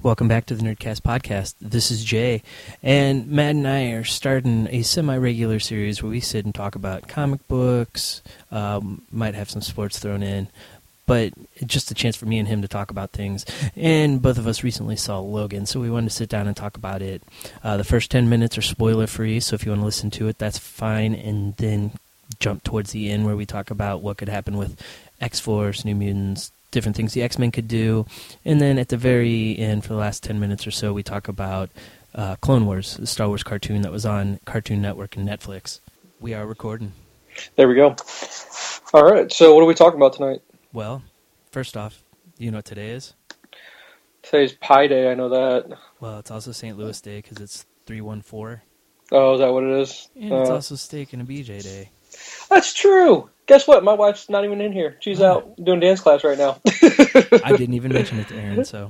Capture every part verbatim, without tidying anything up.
Welcome back to the Nerdcast Podcast. This is Jay, and Matt and I are starting a semi-regular series where we sit and talk about comic books, um, might have some sports thrown in, but just a chance for me and him to talk about things. And both of us recently saw Logan, so we wanted to sit down and talk about it. Uh, the first ten minutes are spoiler-free, so if you want to listen to it, that's fine, and then jump towards the end where we talk about what could happen with X-Force, New Mutants, different things the X-Men could do. And then at the very end, for the last ten minutes or so, we talk about uh, Clone Wars, the Star Wars cartoon that was on Cartoon Network and Netflix. We are recording. There we go. All right, so what are we talking about tonight? Well, first off, you know what today is? Today's Pi Day, I know that. Well, it's also Saint Louis Day because it's three one four. Oh, is that what it is? And uh, it's also Steak and a B J Day. That's true! Guess what? My wife's not even in here. She's oh. out doing dance class right now. I didn't even mention it to Aaron, so...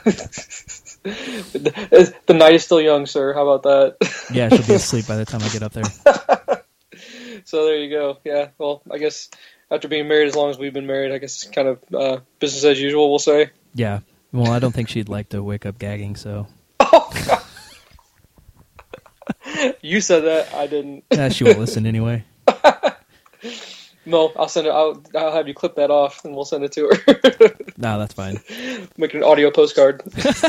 the, the night is still young, sir. How about that? Yeah, she'll be asleep by the time I get up there. So there you go. Yeah, well, I guess after being married as long as we've been married, I guess it's kind of uh, business as usual, we'll say. Yeah. Well, I don't think she'd like to wake up gagging, so... Oh, God. You said that. I didn't. Yeah, she won't listen anyway. No, I'll send it. I'll, I'll have you clip that off, and we'll send it to her. No, that's fine. Make it an audio postcard.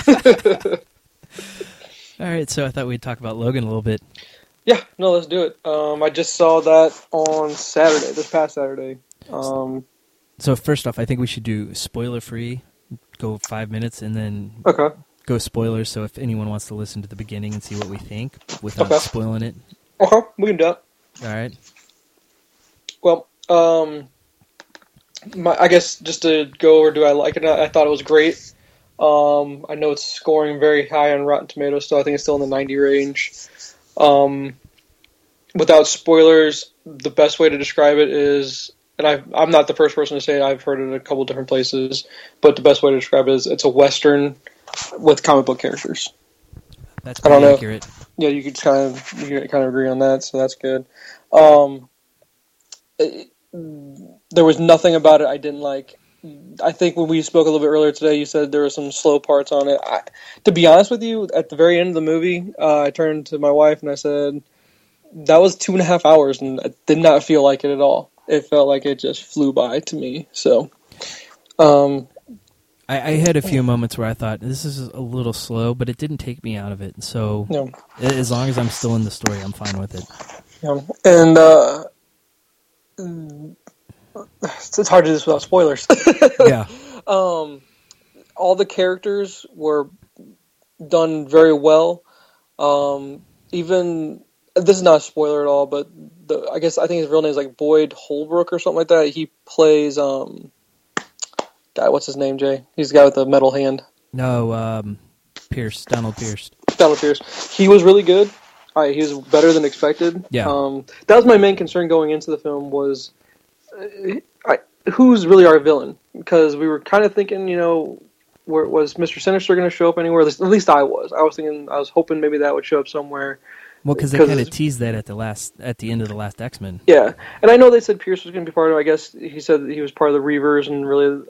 All right, so I thought we'd talk about Logan a little bit. Yeah, no, let's do it. Um, I just saw that on Saturday, this past Saturday. Um, so first off, I think we should do spoiler-free, go five minutes, and then okay. go spoilers, so if anyone wants to listen to the beginning and see what we think without okay. spoiling it. Okay, we can do that. All right. Well, um, my, I guess just to go over, do I like it? I thought it was great. Um, I know it's scoring very high on Rotten Tomatoes, so I think it's still in the ninety range. Um, without spoilers, the best way to describe it is, and I, I'm not the first person to say it, I've heard it a couple different places, but the best way to describe it is it's a Western with comic book characters. That's pretty I don't know. accurate. Yeah, you could kind of you could kind of agree on that, so that's good. Um, it, there was nothing about it I didn't like. I think when we spoke a little bit earlier today, you said there were some slow parts on it. I, to be honest with you, at the very end of the movie, uh, I turned to my wife and I said, that was two and a half hours, and it did not feel like it at all. It felt like it just flew by to me. So, um, I, I had a few moments where I thought, this is a little slow, but it didn't take me out of it. So, yeah. As long as I'm still in the story, I'm fine with it. Yeah. And, uh... it's hard to do this without spoilers. Yeah. Um, all the characters were done very well. Um, even this is not a spoiler at all, but the, I guess I think his real name is like Boyd Holbrook or something like that. He plays um, guy. What's his name? Jay. He's the guy with the metal hand. No, um, Pierce. Donald Pierce. Donald Pierce. He was really good. Uh, he was better than expected. Yeah. Um, that was my main concern going into the film was. I, who's really our villain? Because we were kind of thinking, you know, where was Mister Sinister going to show up anywhere? At least I was. I was thinking, I was hoping maybe that would show up somewhere. Well, because they kind of teased that at the last, at the end of the last X-Men. Yeah, and I know they said Pierce was going to be part of it. I guess he said that he was part of the Reavers, and really,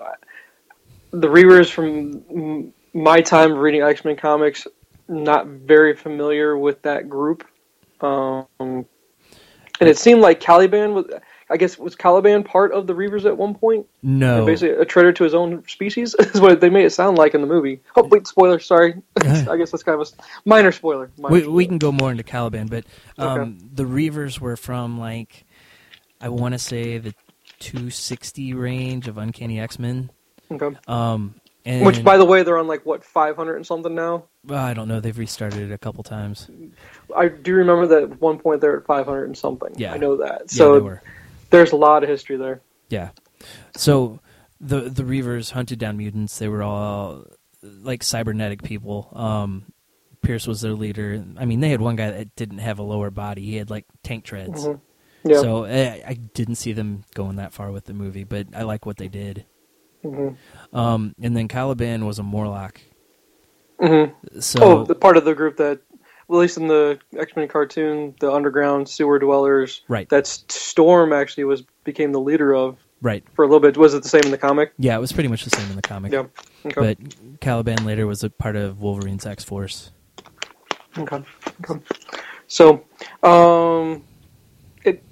the Reavers from my time reading X-Men comics, not very familiar with that group. Um, and it seemed like Caliban was. I guess, was Caliban part of the Reavers at one point? No. And basically a traitor to his own species? Is what they made it sound like in the movie. Oh, wait, spoiler, sorry. I guess that's kind of a minor spoiler. Minor we, spoiler. we can go more into Caliban, but um, okay. the Reavers were from, like, I want to say the two sixty range of Uncanny X-Men. Okay. Um, and, Which, by the way, they're on, like, what, five hundred and something now? Well, I don't know. They've restarted it a couple times. I do remember that at one point they're at five hundred and something. Yeah. I know that. So yeah, they were. There's a lot of history there. Yeah. So the the Reavers hunted down mutants. They were all like cybernetic people. Um, Pierce was their leader. I mean, they had one guy that didn't have a lower body. He had like tank treads. Mm-hmm. Yeah. So I, I didn't see them going that far with the movie, but I like what they did. Mm-hmm. Um, and then Caliban was a Morlock. Mm-hmm. So oh, the part of the group that. Well, at least in the X-Men cartoon, the underground sewer dwellers, right. that Storm actually was became the leader of Right. For a little bit. Was it the same in the comic? Yeah, it was pretty much the same in the comic. Yeah. Okay. But Caliban later was a part of Wolverine's X-Force. Okay. Okay. So, um, it,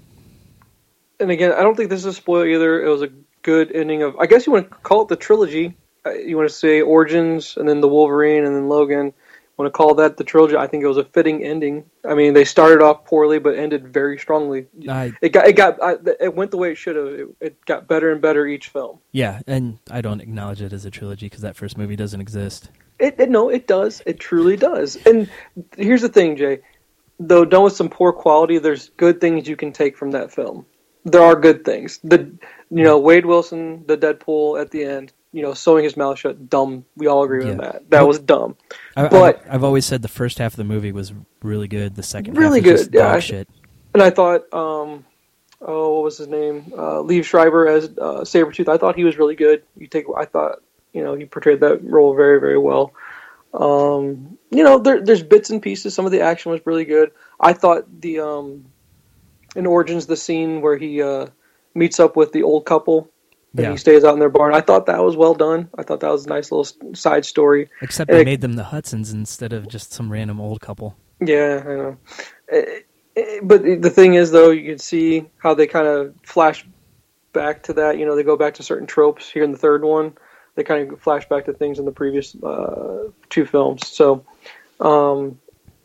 and again, I don't think this is a spoiler either. It was a good ending of, I guess you want to call it the trilogy. Uh, You want to say Origins, and then the Wolverine, and then Logan. Want to call that the trilogy? I think it was a fitting ending. I mean, they started off poorly, but ended very strongly. I, It got, it got, I, it went the way it should have. It, it got better and better each film. yeah, and I don't acknowledge it as a trilogy because that first movie doesn't exist. It, it no, it does. It truly does. And here's the thing, Jay. Though done with some poor quality, there's good things you can take from that film. There are good things. The you know Wade Wilson, the Deadpool at the end, you know, sewing his mouth shut, dumb. We all agree Yeah. on that. That was dumb. I, But I've, I've always said the first half of the movie was really good. The second Really half was just good, yeah, dog I- shit. and I thought, um, oh, what was his name? Uh, Liev Schreiber as uh, Sabretooth. I thought he was really good. You take, I thought, you know, he portrayed that role very, very well. Um, you know, there, there's bits and pieces. Some of the action was really good. I thought the um, in Origins, the scene where he uh, meets up with the old couple and Yeah. he stays out in their barn. I thought that was well done. I thought that was a nice little s- side story. Except and they it- made them the Hudsons instead of just some random old couple. Yeah, I know. Eh, eh, But the thing is, though, you can see how they kind of flash back to that. You know, they go back to certain tropes here in the third one. They kind of flash back to things in the previous uh, two films. So, um,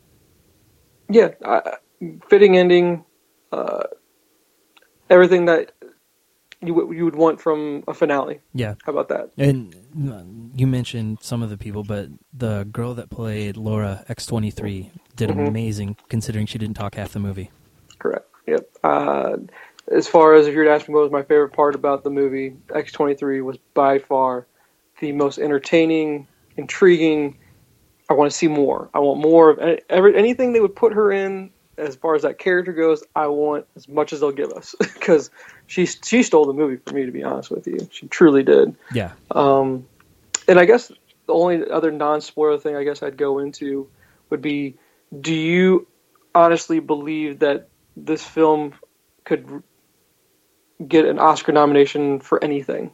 yeah, I, fitting ending, uh, everything that you w- you would want from a finale. Yeah. How about that? And uh, you mentioned some of the people, but the girl that played Laura X twenty-three did Mhm. amazing considering she didn't talk half the movie. Correct. Yep. Uh, as far as if you were to ask me what was my favorite part about the movie, X twenty-three was by far the most entertaining, intriguing. I want to see more. I want more of any- every, anything they would put her in as far as that character goes. I want as much as they'll give us because she she stole the movie for me, to be honest with you. She truly did. Yeah. Um, and I guess the only other non-spoiler thing I guess I'd go into would be, do you honestly believe that this film could get an Oscar nomination for anything?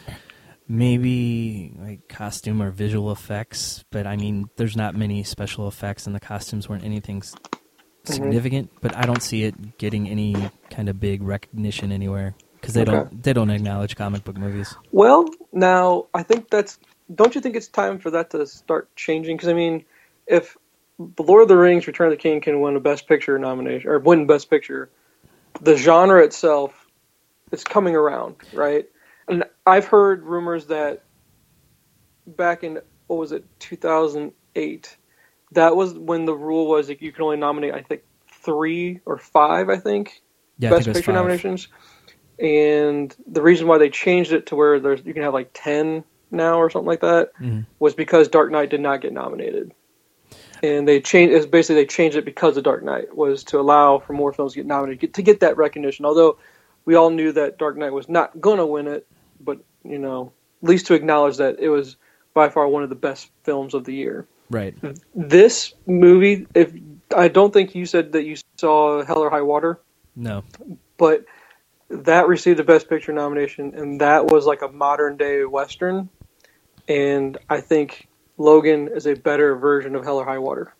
Maybe like costume or visual effects, but I mean, there's not many special effects, and the costumes weren't anything s- significant. But I don't see it getting any kind of big recognition anywhere because they Okay. don't they don't acknowledge comic book movies. Well, now I think that's. Don't you think it's time for that to start changing? Because I mean, if The Lord of the Rings: Return of the King can win a Best Picture nomination or win Best Picture, the genre itself is coming around, right? And I've heard rumors that back in what was it, two thousand eight, that was when the rule was that you can only nominate, I think, three or five, I think, Yeah, I Best think it was Picture five. nominations. And the reason why they changed it to where there's you can have like ten now or something like that Mhm. was because Dark Knight did not get nominated. And they changed. It's basically they changed it because of Dark Knight was to allow for more films to get nominated get, to get that recognition. Although we all knew that Dark Knight was not gonna win it, but you know, at least to acknowledge that it was by far one of the best films of the year. Right. This movie, if I don't think you said that you saw Hell or High Water, No. but that received a Best Picture nomination, and that was like a modern day Western. And I think Logan is a better version of Hell or High Water.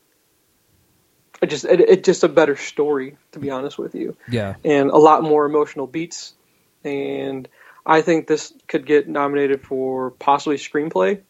It just it, it's just a better story, to be honest with you, Yeah. and a lot more emotional beats. And I think this could get nominated for possibly screenplay,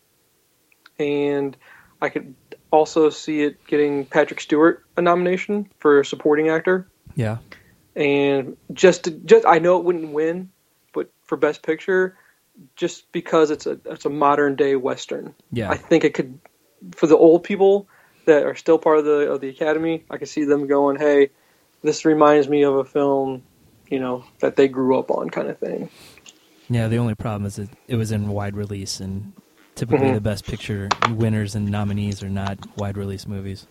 and I could also see it getting Patrick Stewart a nomination for supporting actor. Yeah. And just to, just I know it wouldn't win, but for Best Picture, just because it's a it's a modern day Western, Yeah. I think it could, for the old people that are still part of the of the Academy, I could see them going, "Hey, this reminds me of a film, you know, that they grew up on," kind of thing. Yeah, the only problem is that it was in wide release, and typically Mhm. the Best Picture winners and nominees are not wide release movies.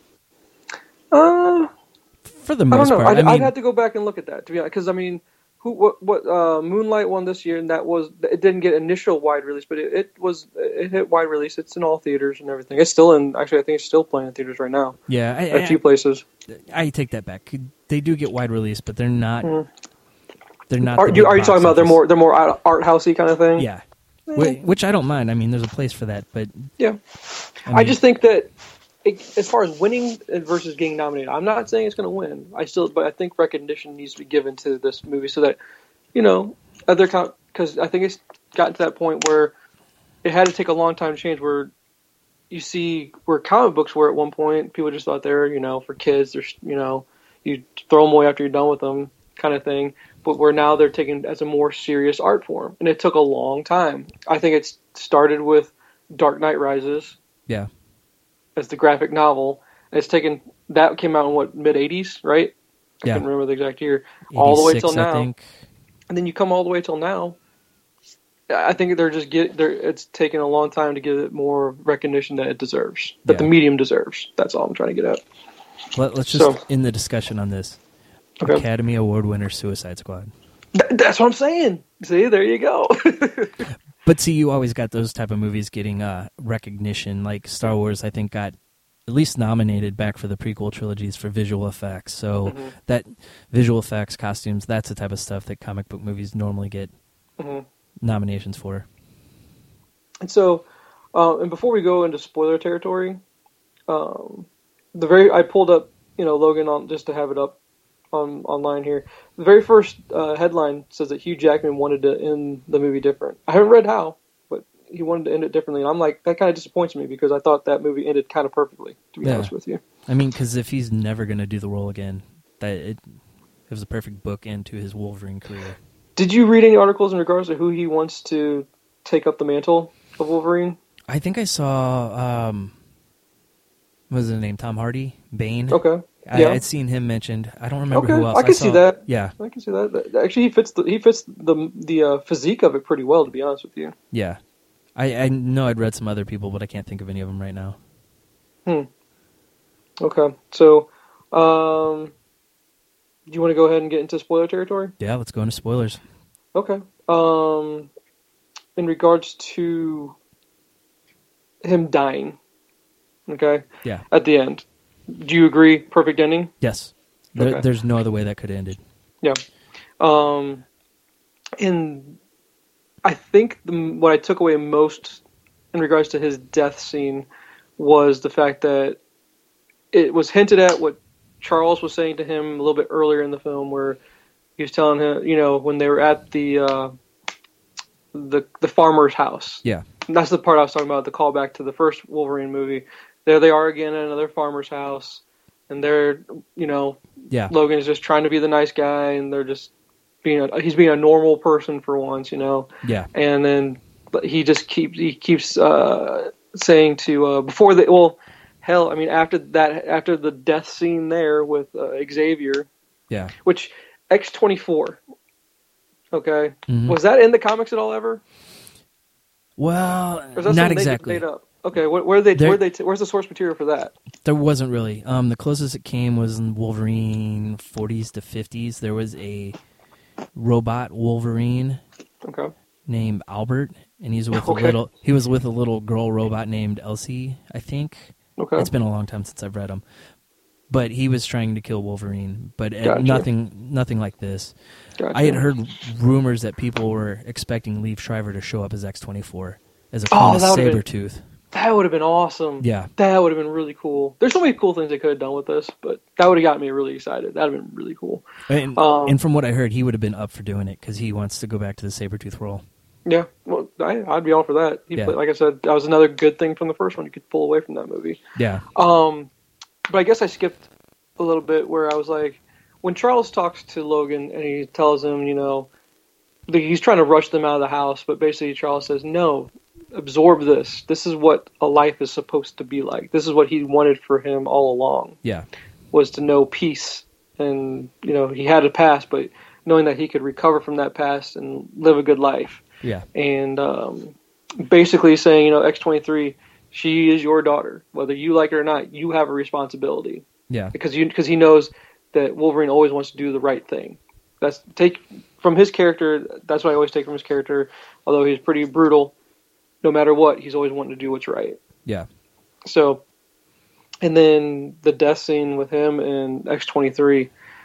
Uh, For the I don't most know. part. I'd, I mean, I'd have to go back and look at that, to be honest, because I mean, who what what uh, Moonlight won this year, and that was it didn't get initial wide release, but it, it was it hit wide release. It's in all theaters and everything. It's still in. Actually, I think it's still playing in theaters right now. yeah, I, At a few places. I, I take that back. They do get wide release, but they're not Mhm. they're not. Are, the you, big are you box talking about they're office. more they're more art, art housey kind of thing? Yeah, Eh. Wh- which I don't mind. I mean, there's a place for that, but Yeah, I, I, mean, just think that it, as far as winning versus getting nominated, I'm not saying it's going to win. I still, but I think recognition needs to be given to this movie so that you know other because I think it's gotten to that point where it had to take a long time to change. Where you see where comic books were at one point, people just thought they're you know for kids. They're you know you throw them away after you're done with them, kind of thing. But where now they're taken as a more serious art form, and it took a long time. I think it started with Dark Knight Rises. Yeah. As the graphic novel. And it's taken that came out in what mid eighties, right? I Yeah. can't remember the exact year. All the way till now. I think. And then you come all the way till now. I think they're just get they're it's taken a long time to give it more recognition that it deserves. That Yeah. the medium deserves. That's all I'm trying to get at. Let, let's just So- end the discussion on this. Okay. Academy Award winner Suicide Squad. Th- that's what I'm saying. See, there you go. But see, you always got those type of movies getting uh, recognition. Like Star Wars, I think got at least nominated back for the prequel trilogies for visual effects. So Mm-hmm. that visual effects, costumes, that's the type of stuff that comic book movies normally get Mhm. nominations for. And so, uh, and before we go into spoiler territory, um, the very I pulled up, you know, Logan on just to have it up on online here. The very first uh, headline says that Hugh Jackman wanted to end the movie different. I haven't read how, but he wanted to end it differently, and I'm like, that kind of disappoints me because I thought that movie ended kind of perfectly. To be Yeah. honest with you, I mean, because if he's never going to do the role again, that it, it was a perfect bookend to his Wolverine career. did you read any articles in regards to who he wants to take up the mantle of Wolverine? I think I saw, um, what was his name? Tom Hardy? Bane? Okay, I, yeah. I'd seen him mentioned. I don't remember Okay, who else. I can saw, see that. Yeah, I can see that. That- Actually, he fits the he fits the the uh, physique of it pretty well. To be honest with you. yeah. I, I know I'd read some other people, but I can't think of any of them right now. Hmm. Okay, so, um, do you want to go ahead and get into spoiler territory? Yeah, let's go into spoilers. Okay. Um, in regards to him dying, okay, Yeah. at the end, do you agree? Perfect ending. Yes. There, Okay. There's no other way that could have ended. Yeah. Um, and I think the, what I took away most in regards to his death scene was the fact that it was hinted at what Charles was saying to him a little bit earlier in the film, where he was telling him, you know, when they were at the uh, the the farmer's house. Yeah. And that's the part I was talking about, the callback to the first Wolverine movie. There they are again at another farmer's house, and they're, you know, Yeah. Logan is just trying to be the nice guy, and they're just being a, he's being a normal person for once, you know. Yeah. And then he just keeps he keeps uh, saying to uh, before the well, hell, I mean after that after the death scene there with uh, Xavier, Yeah. which X twenty-four, okay, Mhm. was that in the comics at all ever? Well, Or is that not something they exactly. Made up? Okay, where, where they There- where they t- where's the source material for that? There wasn't really. Um, the closest it came was in Wolverine forties to fifties. There was a robot Wolverine Okay, named Albert, and he's with Okay. a little. He was with a little girl robot named Elsie, I think. okay, It's been a long time since I've read them, but he was trying to kill Wolverine, but uh, Gotcha. nothing, nothing like this. gotcha. I had heard rumors that people were expecting Liev Schreiber to show up as X twenty-four as a Oh, clone of that would've been- Sabretooth. That would have been awesome. Yeah, That would have been really cool. There's so many cool things they could have done with this, but that would have got me really excited. That would have been really cool. and, Um, and from what I heard, he would have been up for doing it because he wants to go back to the Sabretooth role. Yeah, well, I, I'd be all for that. He Yeah. played, like I said, that was another good thing from the first one. You could pull away from that movie. Yeah, Um, but I guess I skipped a little bit where I was like, when Charles talks to Logan and he tells him, you know, that he's trying to rush them out of the house, but basically Charles says, no, absorb this. This is what a life is supposed to be like. This is what he wanted for him all along, yeah, was to know peace. And, you know, he had a past, but knowing that he could recover from that past and live a good life. yeah, And um, basically saying, you know, X twenty-three, she is your daughter. Whether you like it or not, you have a responsibility. yeah, Because you because he knows that Wolverine always wants to do the right thing. That's take from his character. That's what I always take from his character. Although he's pretty brutal, no matter what, he's always wanting to do what's right. yeah, So, and then the death scene with him and X twenty-three.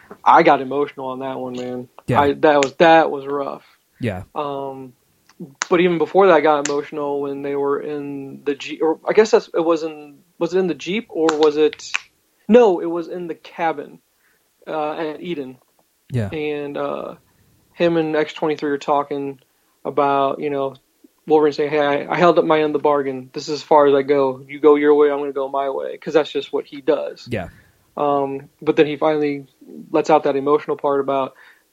I got emotional on that one, man. Yeah. I that was that was rough. Yeah. Um, but even before that, I got emotional when they were in the Jeep. Or I guess that's it was in was it in the Jeep or was it? No, it was in the cabin uh, at Eden. Yeah. And uh, him and X twenty-three are talking about, you know, Wolverine saying, "Hey, I, I held up my end of the bargain. This is as far as I go. You go your way, I'm going to go my way," because that's just what he does. Yeah. Um, but then he finally lets out that emotional part about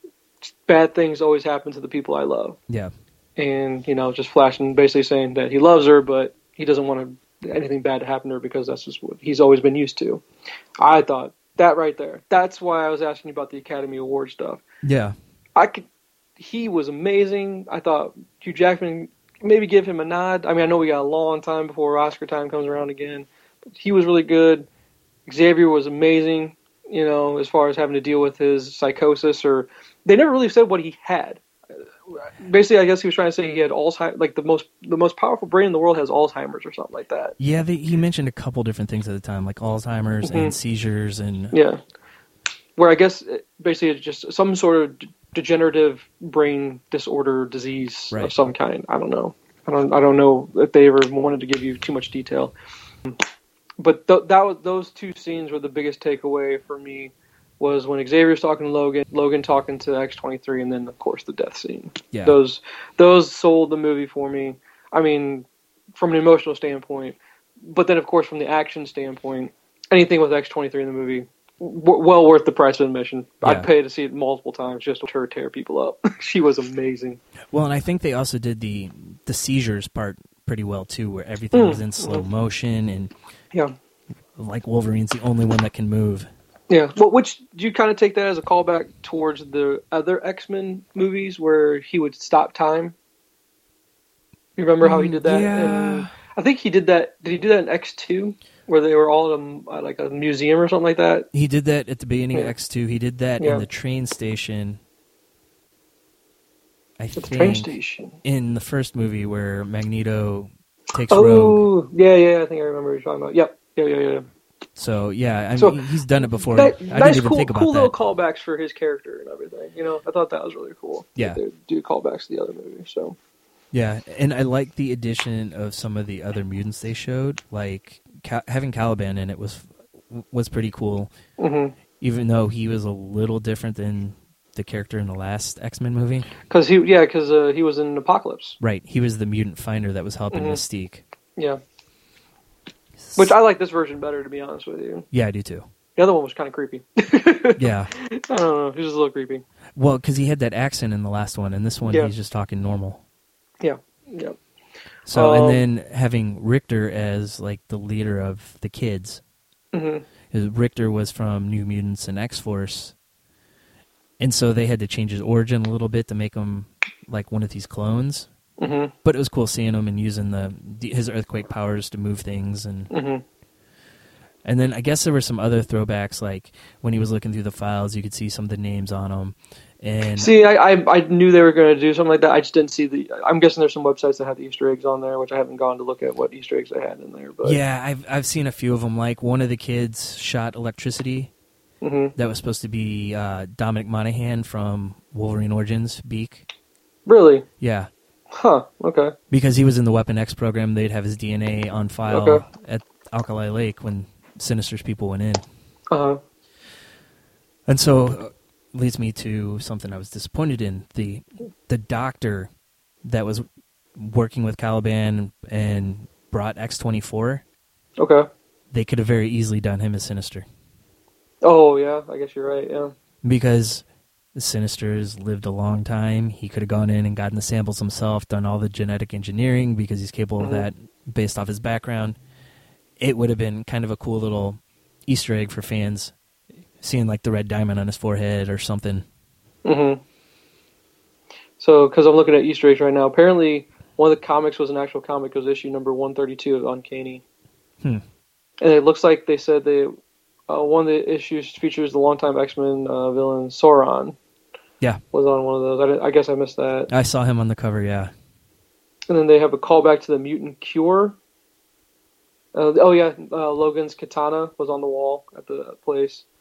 bad things always happen to the people I love. Yeah. And, you know, just flashing, basically saying that he loves her, but he doesn't want to, anything bad to happen to her because that's just what he's always been used to. I thought that right there. That's why I was asking you about the Academy Award stuff. Yeah. I could. He was amazing. I thought Hugh Jackman, maybe give him a nod. I mean, I know we got a long time before Oscar time comes around again. But he was really good. Xavier was amazing, you know, as far as having to deal with his psychosis, or they never really said what he had. Basically, I guess he was trying to say he had Alzheimer's, like the most the most powerful brain in the world has Alzheimer's or something like that. Yeah, they, he mentioned a couple different things at the time, like Alzheimer's mm-hmm. and seizures and yeah, where I guess basically it's just some sort of degenerative brain disorder, disease right. of some kind. I don't know. I don't. I don't know if they ever wanted to give you too much detail. But th- that was those two scenes were the biggest takeaway for me. Was when Xavier's talking to Logan, Logan talking to X twenty-three, and then of course the death scene. Yeah. Those those sold the movie for me. I mean, from an emotional standpoint, but then of course from the action standpoint, anything with X twenty-three in the movie, w- well worth the price of admission. Yeah. I'd pay to see it multiple times just to her tear people up. She was amazing. Well, and I think they also did the the seizures part pretty well too, where everything mm. was in slow motion and yeah, like Wolverine's the only one that can move. Yeah, well, which do you kind of take that as a callback towards the other X-Men movies where he would stop time? You remember how he did that? Yeah. And I think he did that. Did he do that in X two where they were all in a, like a museum or something like that? He did that at the beginning yeah. of X two. He did that yeah. in the train station. I at think the train station. In the first movie where Magneto takes oh, Rogue. yeah, yeah, I think I remember what you're talking about. Yep, yeah, yeah, yeah. So yeah, I mean, so, he's done it before. That, I nice, didn't even cool, think about cool that. little callbacks for his character and everything. You know, I thought that was really cool. Yeah, they do callbacks to the other movie. So yeah, and I like the addition of some of the other mutants they showed. Like Ca- having Caliban in it was was pretty cool. Mm-hmm. Even though he was a little different than the character in the last X-Men movie. Because he, yeah, because uh, he was in Apocalypse. Right, he was the mutant finder that was helping mm-hmm. Mystique. Yeah. Which I like this version better, to be honest with you. Yeah, I do too. The other one was kind of creepy. Yeah. I don't know. He was just a little creepy. Well, because he had that accent in the last one, and this one yeah. he's just talking normal. Yeah. Yeah. So, um, and then having Richter as like the leader of the kids. Mm-hmm. Richter was from New Mutants and X-Force, and so they had to change his origin a little bit to make him like one of these clones. Mm-hmm. But it was cool seeing him and using the his earthquake powers to move things, and mm-hmm. and then I guess there were some other throwbacks, like when he was looking through the files, you could see some of the names on them. And see, I I, I knew they were going to do something like that. I just didn't see the. I'm guessing there's some websites that have the Easter eggs on there, which I haven't gone to look at what Easter eggs they had in there. But yeah, I've I've seen a few of them. Like one of the kids shot electricity. Mm-hmm. That was supposed to be uh, Dominic Monaghan from Wolverine Origins, Beak. Really? Yeah. Huh, okay. Because he was in the Weapon X program, they'd have his D N A on file okay. at Alkali Lake when Sinister's people went in. Uh-huh. And so uh, leads me to something I was disappointed in. The the doctor that was working with Caliban and brought X twenty-four, okay. they could have very easily done him as Sinister. Oh, yeah, I guess you're right, yeah. Because the Sinister's lived a long time. He could have gone in and gotten the samples himself, done all the genetic engineering because he's capable mm-hmm. of that based off his background. It would have been kind of a cool little Easter egg for fans, seeing like the red diamond on his forehead or something. Mm-hmm. So, because I'm looking at Easter eggs right now, apparently one of the comics was an actual comic. It was issue number one thirty-two of Uncanny. Hmm. And it looks like they said they uh, one of the issues features the longtime X-Men uh, villain Sauron. Yeah. Was on one of those. I, did, I guess I missed that. I saw him on the cover, yeah. And then they have a callback to the Mutant Cure. Uh, oh, yeah, uh, Logan's katana was on the wall at the place.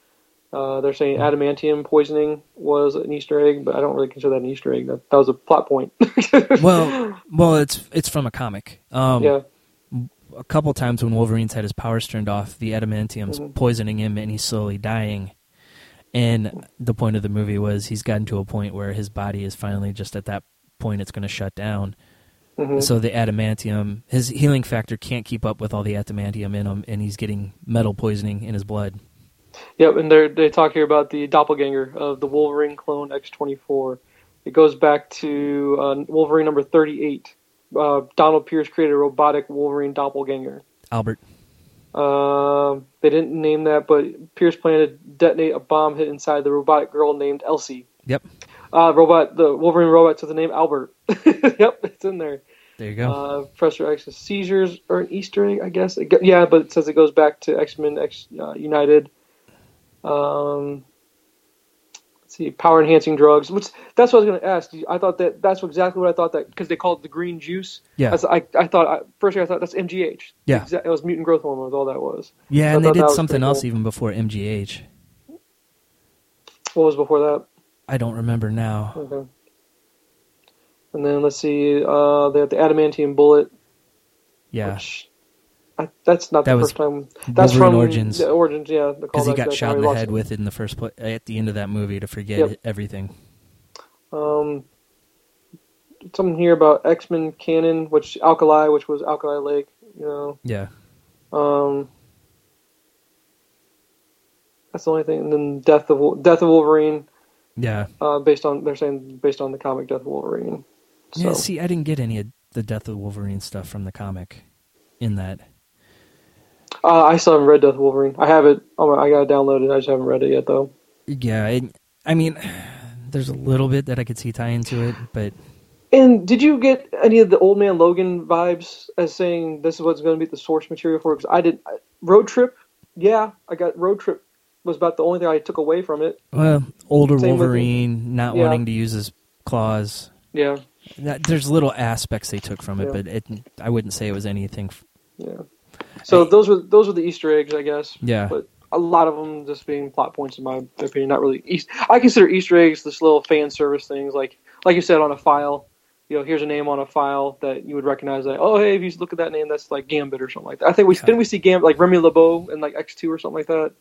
Uh, they're saying adamantium poisoning was an Easter egg, but I don't really consider that an Easter egg. That, that was a plot point. well, well, it's it's from a comic. Um, yeah. A couple times when Wolverine's had his powers turned off, the adamantium's mm-hmm. poisoning him, and he's slowly dying. And the point of the movie was he's gotten to a point where his body is finally just at that point it's going to shut down. Mm-hmm. So the adamantium, his healing factor can't keep up with all the adamantium in him, and he's getting metal poisoning in his blood. Yep, and they they talk here about the doppelganger of the Wolverine clone X twenty-four. It goes back to uh, Wolverine number thirty-eight. Uh, Donald Pierce created a robotic Wolverine doppelganger. Albert. Uh, they didn't name that, but Pierce planned to detonate a bomb hit inside the robotic girl named Elsie. Yep. Uh, robot, the Wolverine robot took the name Albert. Yep, it's in there. There you go. Uh, Professor X's seizures are an Easter egg, I guess. It go, yeah, but it says it goes back to X-Men X uh, United. Um, let's see, power enhancing drugs. Which that's what I was going to ask. I thought that that's exactly what I thought that because they called it the green juice. Yeah. I, I thought I, first I thought that's M G H. Yeah. It was mutant growth hormone. Was all that was. Yeah, so and they did was something else cool. even before M G H. What was before that? I don't remember now. Okay. And then let's see. Uh, they have the adamantium bullet. Yeah. Which, I, that's not that the was first time. That's Wolverine from Origins. The Origins, yeah. Because he got shot in the head it. with it in the first place at the end of that movie to forget yep. everything. Um, something here about X-Men canon, which Alkali, which was Alkali Lake. You know. Yeah. Um. That's the only thing. And then Death of Death of Wolverine. Yeah. Uh, based on they're saying based on the comic Death of Wolverine. So. Yeah. See, I didn't get any of the Death of Wolverine stuff from the comic. In that. Uh, I still haven't read Death of Wolverine. I have it. Oh, I got it downloaded. I just haven't read it yet, though. Yeah, it, I mean, there's a little bit that I could see tie into it, but. And did you get any of the Old Man Logan vibes as saying this is what's going to be the source material for it? Because I did. Road Trip, yeah, I got Road Trip was about the only thing I took away from it. Well, older Same Wolverine, not yeah. wanting to use his claws. Yeah. That, there's little aspects they took from it, yeah. but it, I wouldn't say it was anything. F- yeah. So I, those were those were the Easter eggs, I guess. Yeah. But a lot of them just being plot points, in my opinion. Not really. East- I consider Easter eggs this little fan service things, like like you said on a file. You know, here's a name on a file that you would recognize. That oh, hey, if you look at that name, that's like Gambit or something like that. I think we yeah. didn't we see Gambit like Remy LeBeau in like X two or something like that.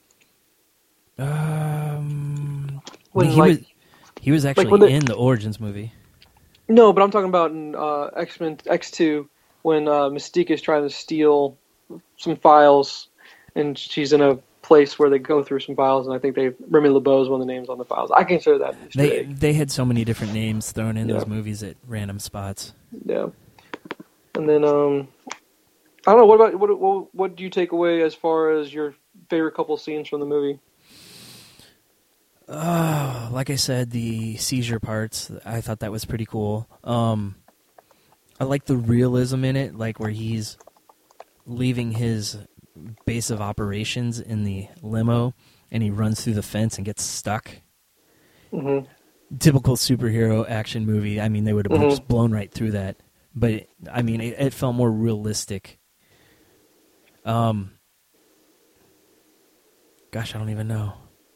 Um, when he like was he was actually like the, in the Origins movie. No, but I'm talking about in uh, X-Men X two when uh, Mystique is trying to steal some files, and she's in a place where they go through some files, and I think they Remy LeBeau is one of the names on the files. I consider that an Easter they egg. They had so many different names thrown in yeah. those movies at random spots. Yeah, and then um, I don't know. What about what what what do you take away as far as your favorite couple scenes from the movie? Uh, like I said, the seizure parts, I thought that was pretty cool. Um, I like the realism in it, like where he's leaving his base of operations in the limo, and he runs through the fence and gets stuck. Mm-hmm. Typical superhero action movie. I mean, they would have mm-hmm. just blown right through that. But, it, I mean, it, it felt more realistic. Um, gosh, I don't even know.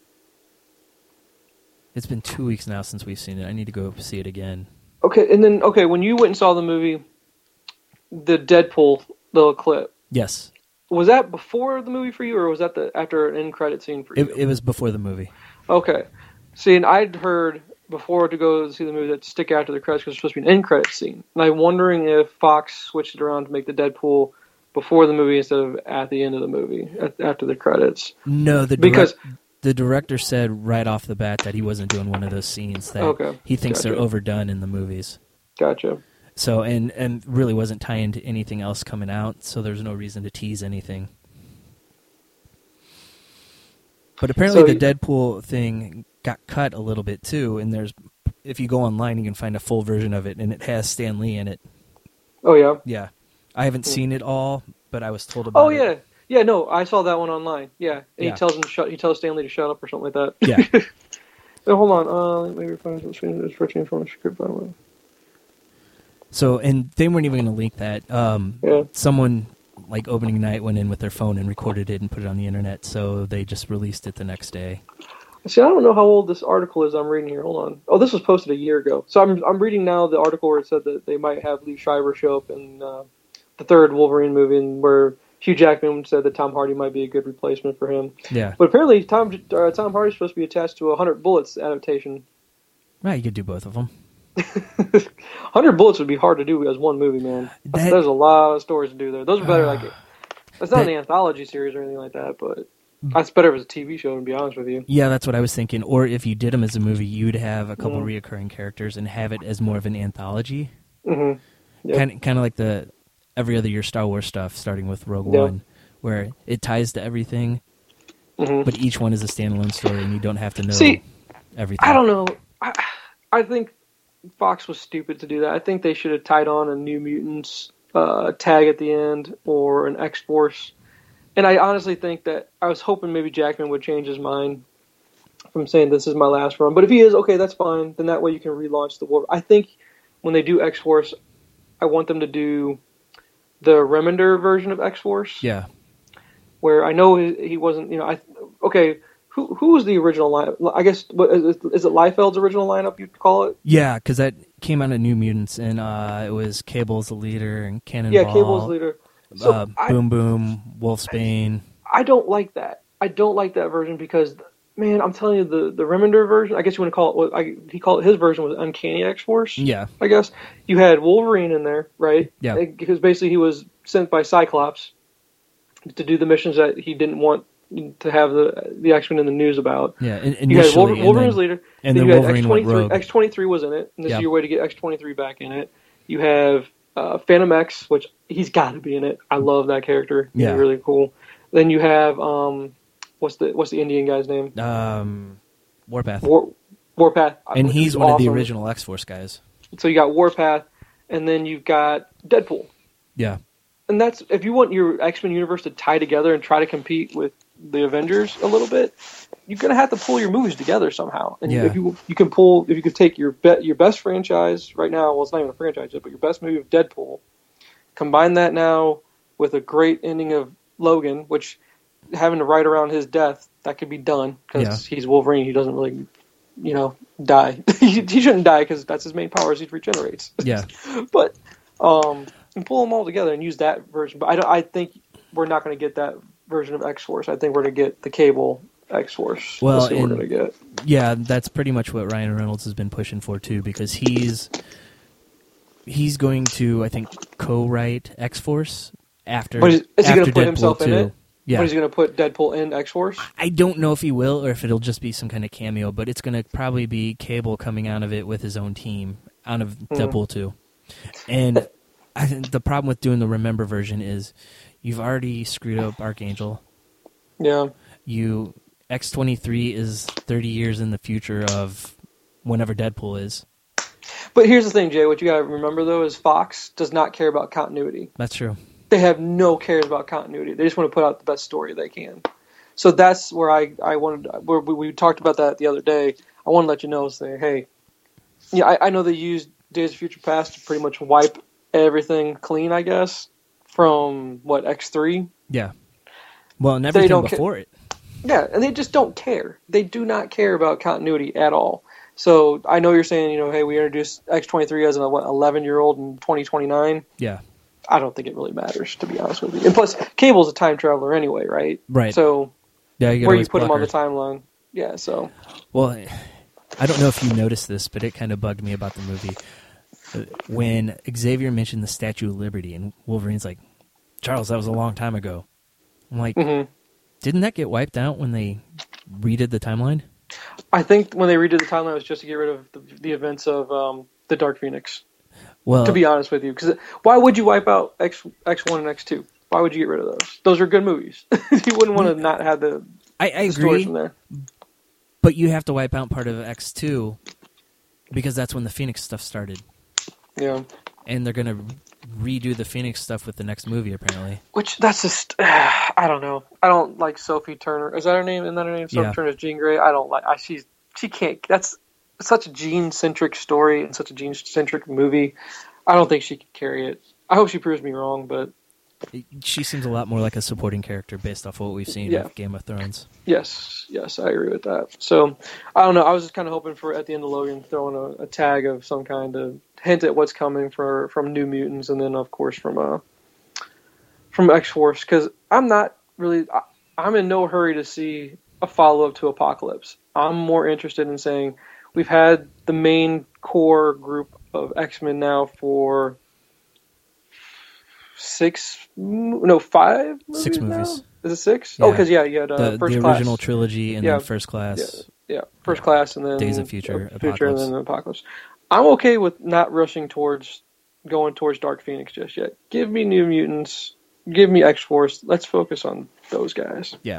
It's been two weeks now since we've seen it. I need to go see it again. Okay, and then, okay, when you went and saw the movie, the Deadpool little clip. Yes. Was that before the movie for you, or was that the after an end credit scene for you? It, it was before the movie. Okay. See, and I'd heard before to go see the movie that stick after the credits because it's supposed to be an end credit scene. And I'm wondering if Fox switched it around to make the Deadpool before the movie instead of at the end of the movie, at, after the credits. No, the because. Direct- The director said right off the bat that he wasn't doing one of those scenes, that okay. he thinks gotcha. they're overdone in the movies. Gotcha. So, and, and really wasn't tying to anything else coming out, so there's no reason to tease anything. But apparently so, the Deadpool thing got cut a little bit too, and there's, if you go online, you can find a full version of it, and it has Stan Lee in it. Oh, yeah? Yeah. I haven't seen it all, but I was told about oh, it. Oh, yeah. Yeah, no, I saw that one online. Yeah, and yeah. he tells him to shut. He tells Stanley to shut up or something like that. Yeah. No, hold on. Uh, maybe find the screen is searching for a script. By the way. So, and they weren't even going to leak that. Um, yeah. Someone like opening night went in with their phone and recorded it and put it on the internet. So they just released it the next day. See, I don't know how old this article is I'm reading here. Hold on. Oh, this was posted a year ago. So I'm I'm reading now the article where it said that they might have Lee Schreiber show up in uh, the third Wolverine movie, and where Hugh Jackman said that Tom Hardy might be a good replacement for him. Yeah. But apparently Tom uh, Tom Hardy's supposed to be attached to a Hundred Bullets adaptation. Right, you could do both of them. Hundred Bullets would be hard to do as one movie, man. That, There's a lot of stories to do there. Those are better. uh, like It's not that, an anthology series or anything like that, but that's better if it's a T V show, to be honest with you. Yeah, that's what I was thinking. Or if you did them as a movie, you'd have a couple mm. reoccurring characters and have it as more of an anthology. Mm-hmm. Yep. Kind, kind of like the every other year Star Wars stuff, starting with Rogue yep. One, where it ties to everything, mm-hmm. but each one is a standalone story, and you don't have to know See, everything. I don't know. I, I think Fox was stupid to do that. I think they should have tied on a New Mutants uh, tag at the end, or an X-Force. And I honestly think that I was hoping maybe Jackman would change his mind from saying this is my last run. But if he is, okay, that's fine. Then that way you can relaunch the Wolverine. I think when they do X-Force, I want them to do the Remender version of X-Force. Yeah. Where I know he, he wasn't, you know, I okay, who who was the original line? I guess, what, is, is it Liefeld's original lineup, you'd call it? Yeah, because that came out of New Mutants, and uh, it was Cable's the leader, and Cannonball. Yeah, Cable's the leader. So uh, I, Boom Boom, Wolfsbane. I don't like that. I don't like that version because, man, I'm telling you, the, the Remender version, I guess you want to call it, what I, he called it, his version was Uncanny X-Force. Yeah. I guess. You had Wolverine in there, right? Yeah. Because basically he was sent by Cyclops to do the missions that he didn't want to have the the X-Men in the news about. Yeah, in, you had Wolverine, and Wolverine's then, leader. And then then you Wolverine had went X twenty-three. rogue. X twenty-three was in it, and this yeah. is your way to get X twenty-three back in it. You have uh, Phantom X, which he's got to be in it. I love that character. He's yeah. really cool. Then you have um, what's the what's the Indian guy's name? Um, Warpath. War, Warpath. And he's one awesome. of the original X-Force guys. So you got Warpath, and then you've got Deadpool. Yeah. And that's, if you want your X-Men universe to tie together and try to compete with the Avengers a little bit, you're gonna have to pull your movies together somehow. And yeah. if you you can pull, if you could take your be, your best franchise right now, well, it's not even a franchise yet, but your best movie of Deadpool, combine that now with a great ending of Logan, which having to write around his death, that could be done because yeah. he's Wolverine. He doesn't really, you know, die. he, he shouldn't die because that's his main power is he regenerates. Yeah. But um, and pull them all together and use that version. But I don't, I think we're not going to get that version of X-Force. I think we're going to get the Cable X-Force. Well, that's what and, we're going to get. Yeah, that's pretty much what Ryan Reynolds has been pushing for too, because he's he's going to, I think, co-write X-Force after. But is, is he going to put Deadpool himself two. in it? Yeah. But is he going to put Deadpool in X-Force? I don't know if he will or if it'll just be some kind of cameo, but it's going to probably be Cable coming out of it with his own team out of mm. Deadpool two. And I think the problem with doing the Remember version is you've already screwed up Archangel. Yeah. You X twenty-three is thirty years in the future of whenever Deadpool is. But here's the thing, Jay. What you got to remember, though, is Fox does not care about continuity. That's true. They have no cares about continuity. They just want to put out the best story they can. So that's where I, I wanted, where we, we talked about that the other day. I want to let you know, say, hey, yeah, I, I know they used Days of Future Past to pretty much wipe everything clean, I guess, from, what, X three? Yeah. Well, and everything before ca- it. Yeah, and they just don't care. They do not care about continuity at all. So I know you're saying, you know, hey, we introduced X twenty-three as an eleven-year-old in twenty twenty-nine. Yeah. I don't think it really matters, to be honest with you. And plus, Cable's a time traveler anyway, right? Right. So yeah, you where you put him on the timeline. Yeah, so. Well, I don't know if you noticed this, but it kind of bugged me about the movie. When Xavier mentioned the Statue of Liberty, and Wolverine's like, Charles, that was a long time ago. I'm like, mm-hmm. didn't that get wiped out when they redid the timeline? I think when they redid the timeline, it was just to get rid of the, the events of um, the Dark Phoenix. Well, to be honest with you, because why would you wipe out X X one and X two? Why would you get rid of those? Those are good movies. You wouldn't want to not have the. I, I the agree. From there. But you have to wipe out part of X two because that's when the Phoenix stuff started. Yeah. And they're gonna redo the Phoenix stuff with the next movie, apparently. Which that's just uh, I don't know. I don't like Sophie Turner. Is that her name? Isn't that her name? Sophie yeah. Turner's Jean Grey. I don't like. I she's she can't. That's such a Jean centric story and such a Jean centric movie. I don't think she can carry it. I hope she proves me wrong, but She seems a lot more like a supporting character based off of what we've seen Yeah. with Game of Thrones. Yes, yes, I agree with that. So, I don't know. I was just kind of hoping for at the end of Logan throwing a, a tag of some kind to hint at what's coming for from New Mutants, and then of course from uh from X Force, because I'm not really. I, I'm in no hurry to see a follow up to Apocalypse. I'm more interested in saying we've had the main core group of X-Men now for six, no, five movies Six now? movies. Is it six? Yeah. Oh, because, yeah, you had uh, the, First the Class. original trilogy and Yeah. then First Class. Yeah, yeah. First Yeah. Class and then Days of Future, uh, Future and Apocalypse. then Apocalypse. I'm okay with not rushing towards going towards Dark Phoenix just yet. Give me New Mutants. Give me X-Force. Let's focus on those guys. Yeah.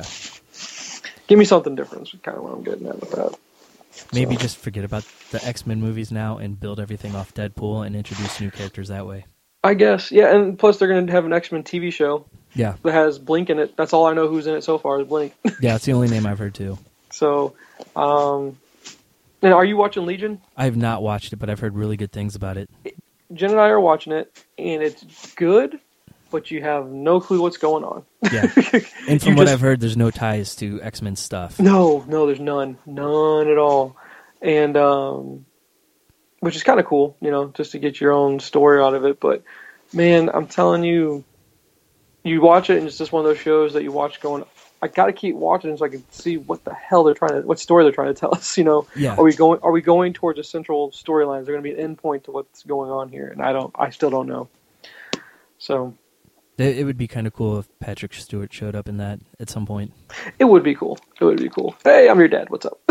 Give me something different. That's kind of what I'm getting at with that. Maybe So. just forget about the X-Men movies now and build everything off Deadpool and introduce new characters that way. I guess, yeah, and plus they're going to have an X-Men T V show Yeah. that has Blink in it. That's all I know who's in it so far is Blink. Yeah, it's the only name I've heard too. So, um, and are you watching Legion? I have not watched it, but I've heard really good things about it. Jen and I are watching it, and it's good, but you have no clue what's going on. Yeah. And from You what just- I've heard, there's no ties to X-Men stuff. No, no, there's none, none at all, and um, which is kind of cool, you know, just to get your own story out of it. But man, I'm telling you, you watch it, and it's just one of those shows that you watch going, I got to keep watching so I can see what the hell they're trying to, what story they're trying to tell us. You know, Yeah. are we going, are we going towards a central storyline? Is there going to be an endpoint to what's going on here? And I don't, I still don't know. So. It, it would be kind of cool if Patrick Stewart showed up in that at some point. It would be cool. It would be cool. Hey, I'm your dad. What's up?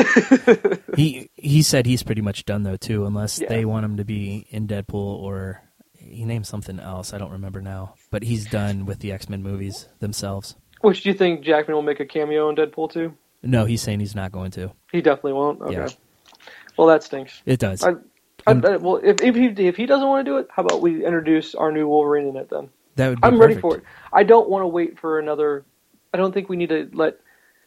He he said he's pretty much done though too, unless Yeah. they want him to be in Deadpool or he named something else. I don't remember now, but he's done with the X-Men movies themselves. Which do you think Jackman will make a cameo in Deadpool too? No, he's saying he's not going to. He definitely won't. Okay. Yeah. Well, that stinks. It does. I, I, I, well, if if he if he doesn't want to do it, how about we introduce our new Wolverine in it then? that would be I'm ready perfect. for it. I don't want to wait for another. I don't think we need to let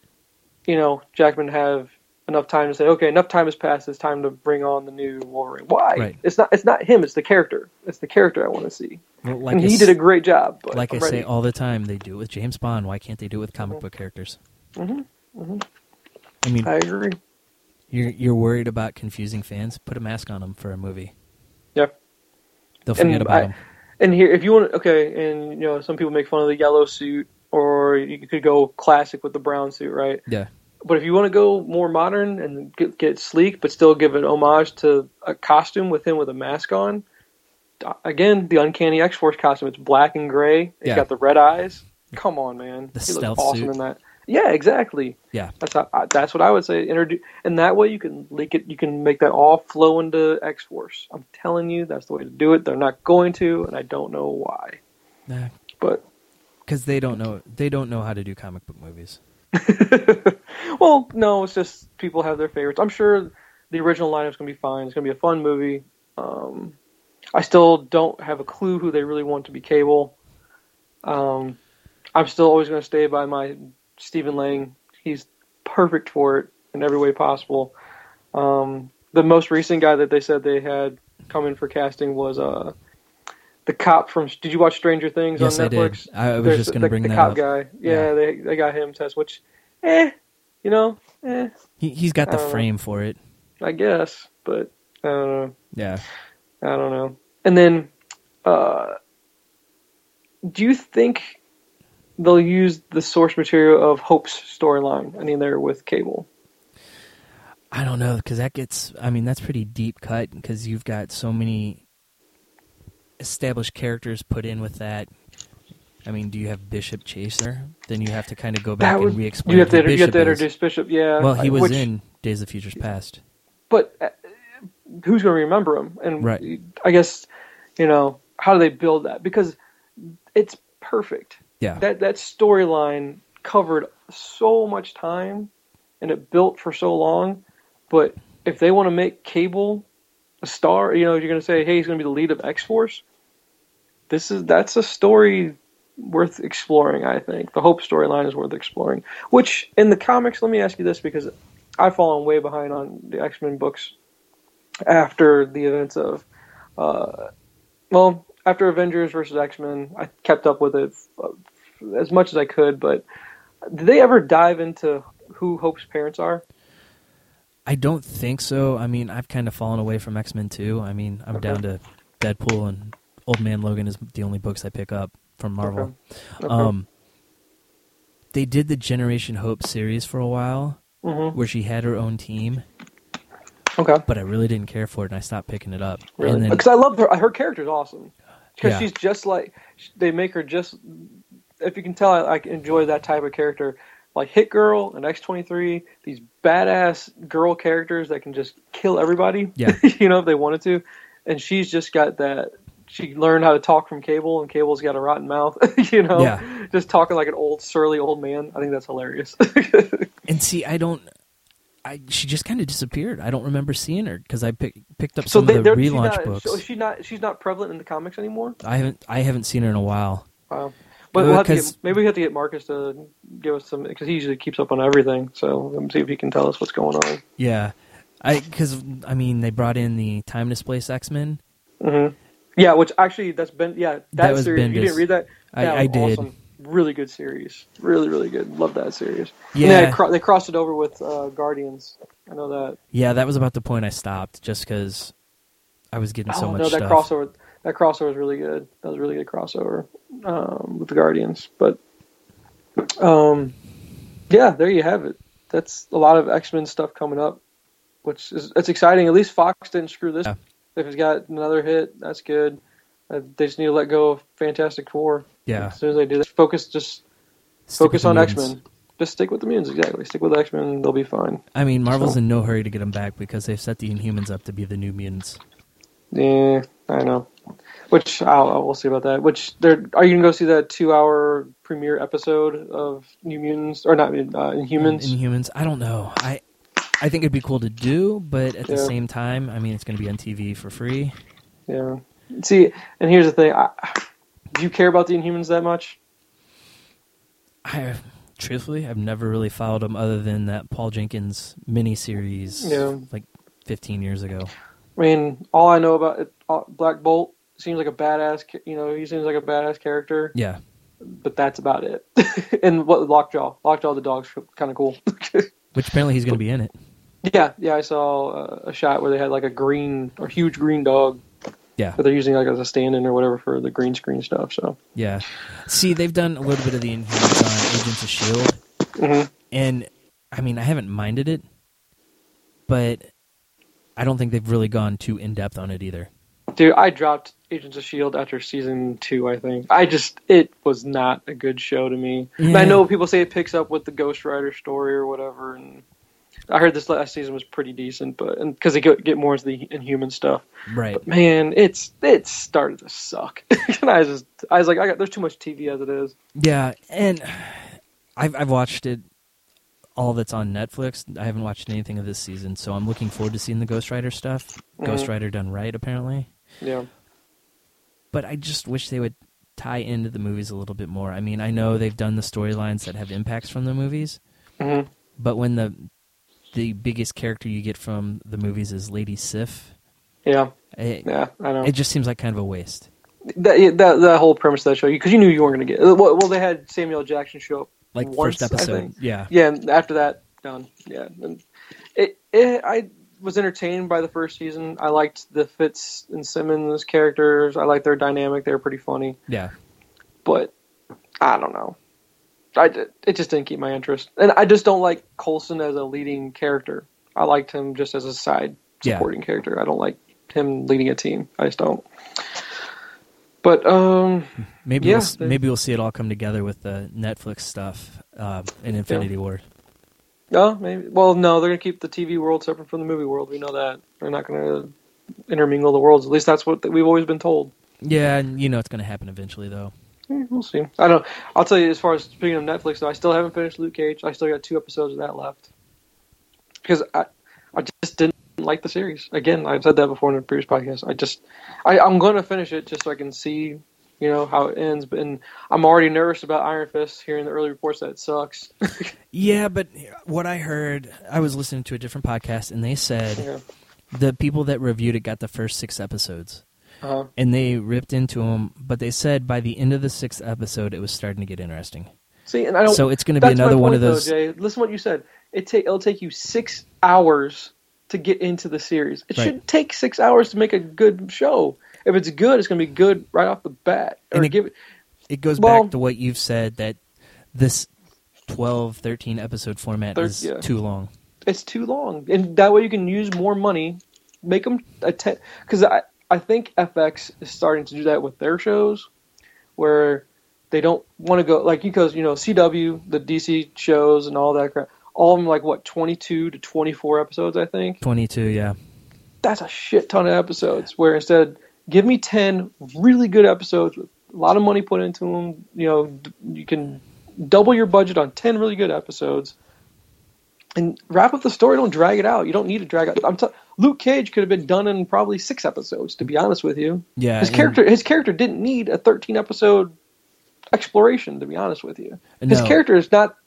you know Jackman have enough time to say, okay, enough time has passed. It's time to bring on the new Wolverine. Why? Right. It's not. It's not him. It's the character. It's the character I want to see. Well, like and I he s- did a great job. But Like I'm I say ready. all the time, they do it with James Bond. Why can't they do it with comic book characters? Mhm, mhm. I mean, I agree. you're you're worried about confusing fans. Put a mask on them for a movie. Yeah. They'll forget And about I- them. And here, if you want, okay, and you know, some people make fun of the yellow suit, or you could go classic with the brown suit, right? Yeah. But if you want to go more modern and get, get sleek, but still give an homage to a costume with him with a mask on, again, the Uncanny X-Force costume. It's black and gray. It's Yeah. got the red eyes. Come on, man. The he stealth looks awesome suit. in that. Yeah, exactly. Yeah. That's how, I- that's what I would say. Introduce, and that way you can link it. You can make that all flow into X-Force. I'm telling you, that's the way to do it. They're not going to, and I don't know why. Nah, But because they don't know they don't know how to do comic book movies. well, no, it's just people have their favorites. I'm sure the original lineup's gonna be fine. It's gonna be a fun movie. Um, I still don't have a clue who they really want to be Cable. Um, I'm still always gonna stay by my Stephen Lang. He's perfect for it in every way possible. Um, the most recent guy that they said they had come in for casting was uh, the cop from. Did you watch Stranger Things Yes, on I Netflix? did. I was There's just going the, to bring the that cop up. guy. Yeah, Yeah. they they got him test, which, eh, you know, eh, He he's got the I don't know. frame for it. I guess, but I don't know. Yeah. I don't know. And then, uh, do you think they'll use the source material of Hope's storyline? I mean, there with Cable. I don't know because that gets. I mean, that's pretty deep cut because you've got so many established characters put in with that. I mean, do you have Bishop Chaser? Then you have to kind of go back That would and re-explain you have who to you have Bishop to is. introduce Bishop. Yeah. Well, he was which, in Days of Futures Past. But uh, who's going to remember him? And Right. I guess you know how do they build that? Because it's perfect. Yeah. That that storyline covered so much time, and it built for so long. But if they want to make Cable a star, you know, you're going to say, "Hey, he's going to be the lead of X-Force." This is that's a story worth exploring. I think the Hope storyline is worth exploring. Which in the comics, let me ask you this because I've fallen way behind on the X-Men books after the events of, uh, well, after Avengers versus X-Men, I kept up with it uh, as much as I could. But did they ever dive into who Hope's parents are? I don't think so. I mean, I've kind of fallen away from X-Men too. I mean, I'm okay. down to Deadpool and Old Man Logan is the only books I pick up from Marvel. Okay. Okay. Um, they did the Generation Hope series for a while, mm-hmm. where she had her own team. Okay. But I really didn't care for it, and I stopped picking it up. Really? Because I love her. Her character's awesome. Because yeah. she's just like, they make her just, if you can tell, I, I enjoy that type of character. Like Hit Girl and X twenty-three, these badass girl characters that can just kill everybody, yeah. you know, if they wanted to. And she's just got that, she learned how to talk from Cable, and Cable's got a rotten mouth, you know, yeah. just talking like an old, surly old man. I think that's hilarious. And see, I don't, I she just kind of disappeared. I don't remember seeing her because I pick, picked up some so they, of the relaunch not, books. So is she not, she's not prevalent in the comics anymore? I haven't, I haven't seen her in a while. Wow. But we'll have to get, maybe we have to get Marcus to give us some, because he usually keeps up on everything. So let me see if he can tell us what's going on. Yeah, I because I mean they brought in the Time Displaced X-Men. Mm-hmm. Yeah, which actually that's been yeah that, that was series. Bendis. You didn't read that? that I, I did. Awesome. Really good series. Really really good. Love that series. Yeah, they, cro- they crossed it over with uh, Guardians. I know that. Yeah, that was about the point I stopped, just because I was getting so oh, much no, that stuff. crossover. That crossover was really good. That was a really good crossover um, with the Guardians. But, um, yeah, there you have it. That's a lot of X-Men stuff coming up, which is it's exciting. At least Fox didn't screw this. Yeah. If it's got another hit, that's good. Uh, they just need to let go of Fantastic Four. Yeah. As soon as they do that, focus just stick focus on X-Men. Just stick with the mutants, exactly. Stick with X-Men, they'll be fine. I mean, Marvel's so. in no hurry to get them back because they've set the Inhumans up to be the new mutants. Yeah, I know. Which I'll, we'll see about that. Which they're are you gonna go see that two-hour premiere episode of New Mutants or not uh, Inhumans? Inhumans. I don't know. I I think it'd be cool to do, but at yeah. the same time, I mean, it's going to be on T V for free. Yeah. See, and here's the thing: I, do you care about the Inhumans that much? I truthfully, I've never really followed them other than that Paul Jenkins miniseries, yeah. like fifteen years ago. I mean, all I know about it, Black Bolt seems like a badass. You know, he seems like a badass character. Yeah, but that's about it. And what Lockjaw, Lockjaw the dog's kind of cool. Which apparently he's going to be in it. Yeah, yeah. I saw uh, a shot where they had like a green or huge green dog. Yeah, but they're using like as a stand-in or whatever for the green screen stuff. So yeah, see, they've done a little bit of the Inhumans on Agents of S H I E L D, mm-hmm. and I mean, I haven't minded it, but I don't think they've really gone too in depth on it either. Dude, I dropped Agents of S H I E L D after season two. I think I just it was not a good show to me. Yeah. I know people say it picks up with the Ghost Rider story or whatever, and I heard this last season was pretty decent, but because they get, get more into the Inhuman stuff. Right. But man, it's it started to suck. And I just I was like, I got there's too much T V as it is. Yeah, and I've I've watched it all that's on Netflix. I haven't watched anything of this season, so I'm looking forward to seeing the Ghost Rider stuff. Mm-hmm. Ghost Rider done right, apparently. Yeah. But I just wish they would tie into the movies a little bit more. I mean, I know they've done the storylines that have impacts from the movies, mm-hmm. but when the the biggest character you get from the movies is Lady Sif, yeah, it, yeah, I know. It just seems like kind of a waste. That that, that whole premise of that show, because you knew you weren't going to get. Well, well, they had Samuel Jackson show up like once, first episode, yeah, yeah, and after that, done, yeah. And it, it, I was entertained by the first season. I liked the Fitz and Simmons characters. I liked their dynamic. They were pretty funny. Yeah, but I don't know. I did, it just didn't keep my interest, and I just don't like Coulson as a leading character. I liked him just as a side supporting yeah. character. I don't like him leading a team. I just don't. But um, maybe yeah, we'll, maybe we'll see it all come together with the Netflix stuff uh, in Infinity yeah. War. No, maybe. Well, no, they're gonna keep the T V world separate from the movie world. We know that they're not gonna intermingle the worlds. At least that's what we've always been told. Yeah, and you know it's gonna happen eventually, though. Yeah, we'll see. I don't. I'll tell you. As far as speaking of Netflix, though, I still haven't finished Luke Cage. I still got two episodes of that left because I, I just didn't like the series. Again, I've said that before in a previous podcast. I just, I, I'm going to finish it just so I can see, you know, how it ends. But and I'm already nervous about Iron Fist. Hearing the early reports that it sucks. Yeah, but what I heard, I was listening to a different podcast, and they said yeah. the people that reviewed it got the first six episodes. Uh-huh. and they ripped into him. But they said by the end of the sixth episode, it was starting to get interesting. See, and I don't. So it's going to be another my one point, of those. Though, Jay, listen to what you said. It take it'll take you six hours to get into the series. It Right. should take six hours to make a good show. If it's good, it's going to be good right off the bat. Or And it- give it. It goes Well- back to what you've said that this twelve, thirteen episode format Thir- is yeah. too long. It's too long, and that way you can use more money. Make them a ten. Because I I think F X is starting to do that with their shows, where they don't want to go like because you know C W, the D C shows and all that crap. All of them like what twenty-two to twenty-four episodes, I think. twenty-two, yeah. That's a shit ton of episodes. Where instead, give me ten really good episodes with a lot of money put into them. You know, d- you can double your budget on ten really good episodes, and wrap up the story. Don't drag it out. You don't need to drag it. I'm t- Luke Cage could have been done in probably six episodes. To be honest with you, Yeah, his and- character his character didn't need a thirteen episode exploration. To be honest with you, his No. character is not.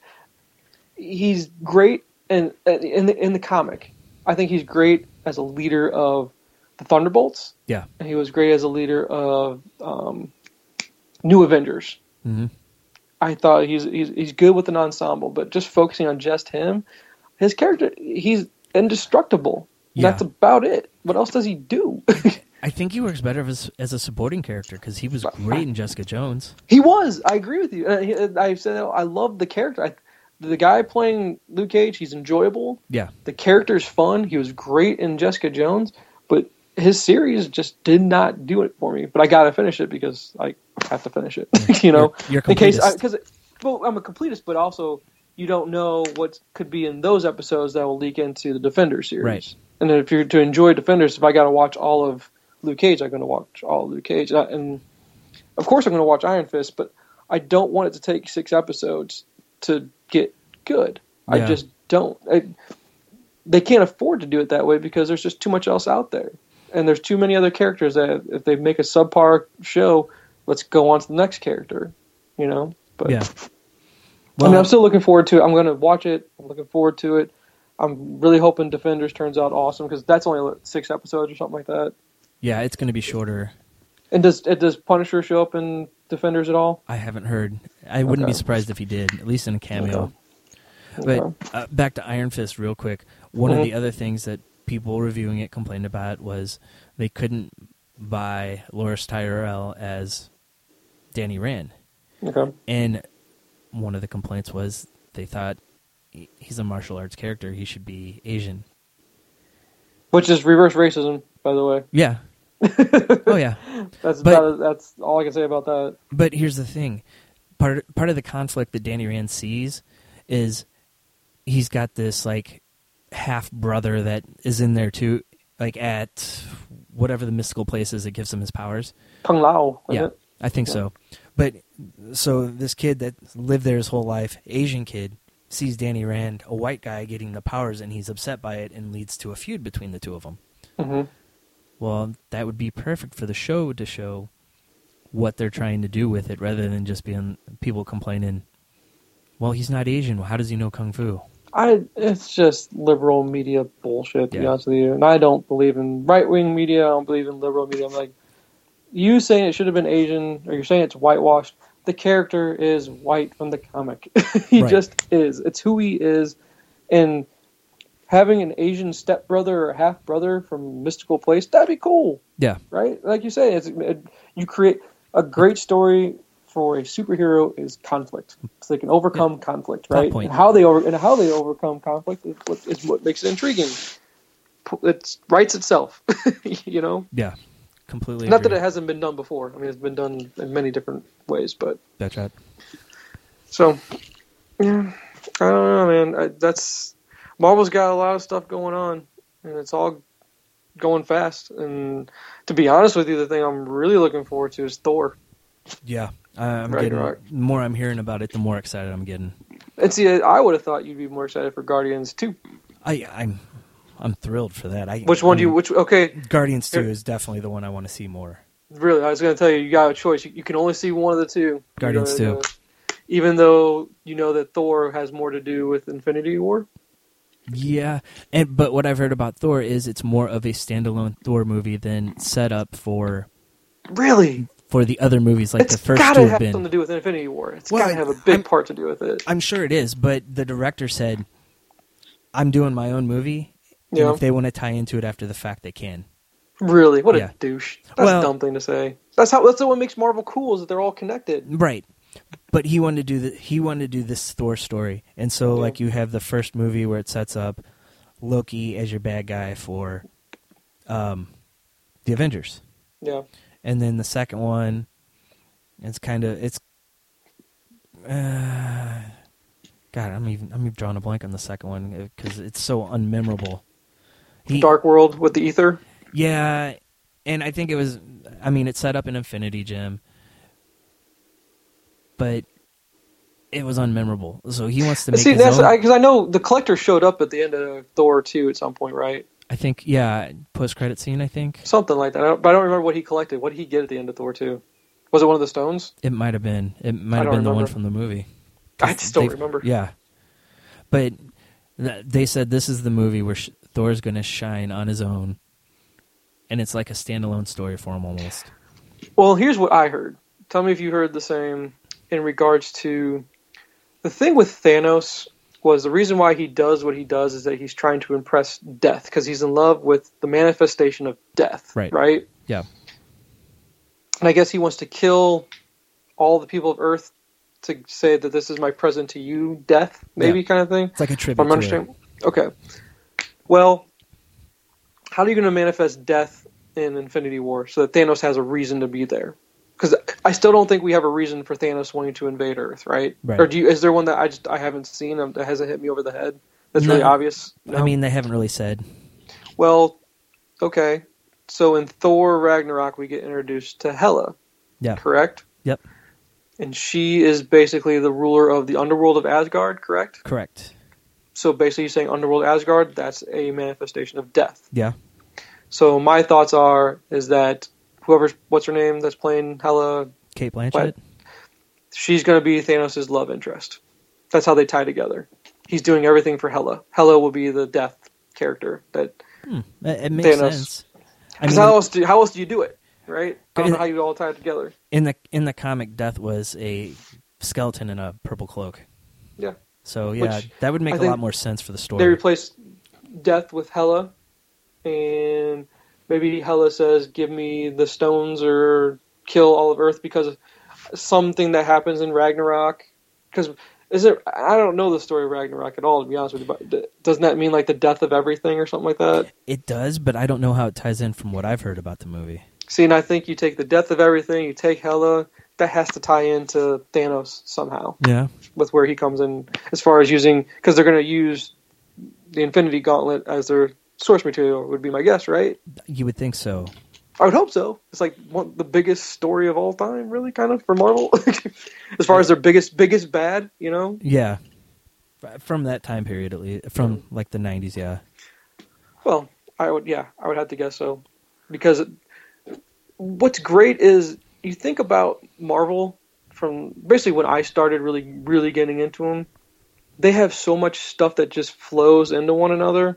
He's great in in the in the comic. I think he's great as a leader of the Thunderbolts. Yeah. And he was great as a leader of um, New Avengers. hmm I thought he's he's he's good with an ensemble, but just focusing on just him, his character, he's indestructible. Yeah. That's about it. What else does he do? I think he works better as, as a supporting character because he was great in Jessica Jones. He was. I agree with you. Uh, he- I said I love the character. I, the guy playing Luke Cage, he's enjoyable. Yeah. The character's fun. He was great in Jessica Jones, but his series just did not do it for me. But I got to finish it because I have to finish it. you know, You're, you're in case completist. because well, I'm a completist, but also you don't know what could be in those episodes that will leak into the Defender series. Right. And if you're to enjoy Defenders, if I got to watch all of Luke Cage, I'm going to watch all of Luke Cage, and, I, and of course I'm going to watch Iron Fist. But I don't want it to take six episodes to get good. I Yeah. just don't. I, they can't afford to do it that way because there's just too much else out there, and there's too many other characters that if they make a subpar show, let's go on to the next character. You know. But Yeah. I Well, mean, I'm still looking forward to it. I'm going to watch it. I'm looking forward to it. I'm really hoping Defenders turns out awesome because that's only like, six episodes or something like that. yeah, it's going to be shorter. And does it does Punisher show up in Defenders at all? I haven't heard. I wouldn't be Okay. surprised if he did, at least in a cameo. Okay. But uh, back to Iron Fist real quick. One Mhm. of the other things that people reviewing it complained about was they couldn't buy Loris Tyrell as Danny Rand. Okay. And one of the complaints was they thought he- he's a martial arts character. He should be Asian. Which is reverse racism, by the way. Yeah. Oh, yeah. That's But- about, that's all I can say about that. But here's the thing. Part part of the conflict that Danny Rand sees is he's got this like half brother that is in there too, like at whatever the mystical place is that gives him his powers. Kung Lao. isn't Yeah, it? I think Yeah. so. But so this kid that lived there his whole life, Asian kid, sees Danny Rand, a white guy, getting the powers, and he's upset by it, and leads to a feud between the two of them. Mhm. Well, that would be perfect for the show to show what they're trying to do with it, rather than just being people complaining, well, he's not Asian. How does he know Kung Fu? I it's just liberal media bullshit, to be Yeah. honest with you. And I don't believe in right wing media. I don't believe in liberal media. I'm like, you saying it should have been Asian, or you're saying it's whitewashed. The character is white from the comic. he Right. just is. It's who he is. And having an Asian stepbrother or half brother from mystical place, that'd be cool, Yeah, right? Like you say, it's it, you create a great story for a superhero is conflict, so they can overcome conflict, Plot right? point. And how they over and how they overcome conflict is what, is what makes it intriguing. It writes itself, you know. yeah, completely. Not that agree. it hasn't been done before. I mean, it's been done in many different ways, but That's right. so yeah, I don't know, man. I, that's Marvel's got a lot of stuff going on, and it's all going fast. And to be honest with you, the thing I'm really looking forward to is Thor. Yeah, I'm Ragnarok. getting. The more I'm hearing about it, the more excited I'm getting. And see, I would have thought you'd be more excited for Guardians two. I, I'm, I'm thrilled for that. I, Which one do you? I'm- Which okay? Guardians Two Here- is definitely the one I want to see more. Really, I was going to tell you, you got a choice. You, you can only see one of the two. Guardians You know, two. uh, Even though you know that Thor has more to do with Infinity War. Yeah, and but what I've heard about Thor is it's more of a standalone Thor movie than set up for Really? For the other movies, like it's the first gotta two have have been. something to do with Infinity War. It's Well, got to have a big I'm, part to do with it. I'm sure it is, but the director said, I'm doing my own movie, and Yeah. if they want to tie into it after the fact, they can. Really? What Yeah. a douche. That's Well- a dumb thing to say. That's how. That's what makes Marvel cool, is that they're all connected. Right. But he wanted to do the, he wanted to do this Thor story, and so Yeah. like you have the first movie where it sets up Loki as your bad guy for um, the Avengers, Yeah. and then the second one, it's kind of it's. Uh, God, I'm even I'm even drawing a blank on the second one because it's so unmemorable. He, Dark World with the ether. Yeah, and I think it was. I mean, it set up an Infinity Gem, but it was unmemorable. So he wants to make See, his that's own. because I, I know the Collector showed up at the end of Thor two at some point, right? I think, yeah, post credit scene. I think Something like that. I don't, but I don't remember what he collected. What did he get at the end of Thor two? Was it one of the stones? it might have been. It might I have don't been the one remember. from the movie. I just don't They've- remember. Yeah, but th- they said this is the movie where sh- Thor's going to shine on his own, and it's like a standalone story for him almost. Well, here's what I heard. Tell me if you heard the same in regards to the thing with Thanos. Was the reason why he does what he does is that he's trying to impress death because he's in love with the manifestation of death, Right. right? Yeah, And I guess he wants to kill all the people of Earth to say that this is my present to you, death, maybe Yeah. kind of thing. it's like a If tribute. I'm to it. understanding. Okay. Well, how are you going to manifest death in Infinity War so that Thanos has a reason to be there? Because I still don't think we have a reason for Thanos wanting to invade Earth, right? Right. Or do you? Is there one that I just I haven't seen um, that hasn't hit me over the head? That's really No. obvious. I No? mean, they haven't really said. well, okay. So in Thor Ragnarok, we get introduced to Hela, Yeah. correct? Yep. And she is basically the ruler of the underworld of Asgard, correct? Correct. So basically, you're saying underworld Asgard, that's a manifestation of death. Yeah. So my thoughts are is that whoever's what's her name that's playing Hela, Kate Blanchett. What? she's going to be Thanos' love interest. That's how they tie together. He's doing everything for Hela. Hela will be the death character. That Hmm. It, it makes Thanos. sense. I because mean, how else do how else do you do it, right? I don't Is- know how you all tie it together. in the in the comic, Death was a skeleton in a purple cloak. Yeah. So yeah, Which that would make I a think lot more sense for the They story. replace death with Hela, and maybe Hela says, "Give me the stones or kill all of Earth," because of something that happens in Ragnarok. Because is it? I don't know the story of Ragnarok at all, to be honest with you. But d- doesn't that mean like the death of everything or something like that? It does, but I don't know how it ties in from what I've heard about the movie. See, and I think you take the death of everything, you take Hela. That has to tie into Thanos somehow Yeah. with where he comes in, as far as using, because they're going to use the Infinity Gauntlet as their source material. Would be my guess, right? You would think so. I would hope so. It's like one, the biggest story of all time, really, kind of for Marvel, as far as their biggest, biggest bad. You know, Yeah. F- From that time period, at least, from like the nineties. Yeah. well, I would, yeah, I would have to guess so, because what's great is you think about Marvel from basically when I started really, really getting into them. They have so much stuff that just flows into one another.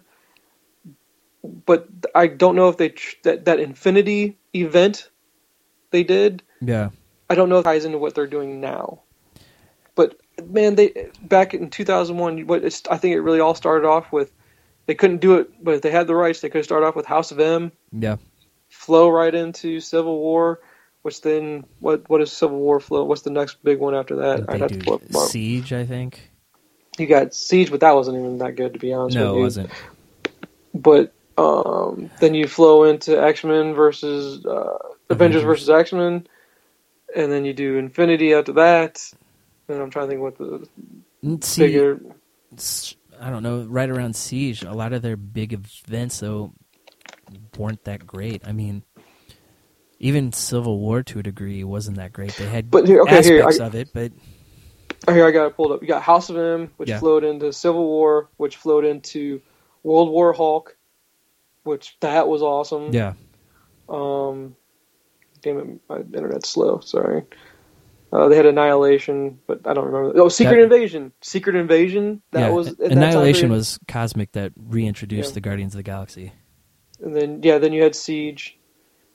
But I don't know if they tr- that that Infinity event they did. Yeah. I don't know if it ties into what they're doing now. But man, they back in two thousand one, what it's, I think it really all started off with they couldn't do it, but if they had the rights, they could have started off with House of M, Yeah. flow right into Civil War, which then what what is Civil War flow? What's the next big one after that? They I'd have do to pull up Marvel. Siege, I think. You got Siege, but that wasn't even that good, to be honest with No, you. it wasn't. But um, then you flow into X-Men versus uh, Avengers Avengers. versus X-Men, and then you do Infinity after that. And I'm trying to think what the See, bigger. s- I don't know. Right around Siege, a lot of their big events though weren't that great. I mean, even Civil War to a degree wasn't that great. They had But here- okay, here, aspects I- of it, but Oh, here I got it pulled up. You got House of M, which Yeah. flowed into Civil War, which flowed into World War Hulk, which that was awesome. yeah, Um, damn it, my internet's slow. Sorry. Uh, they had Annihilation, but I don't remember. Oh, Secret That- Invasion. Secret Invasion. That yeah. was in that time Annihilation period. was Cosmic that reintroduced Yeah. the Guardians of the Galaxy. And then yeah, then you had Siege.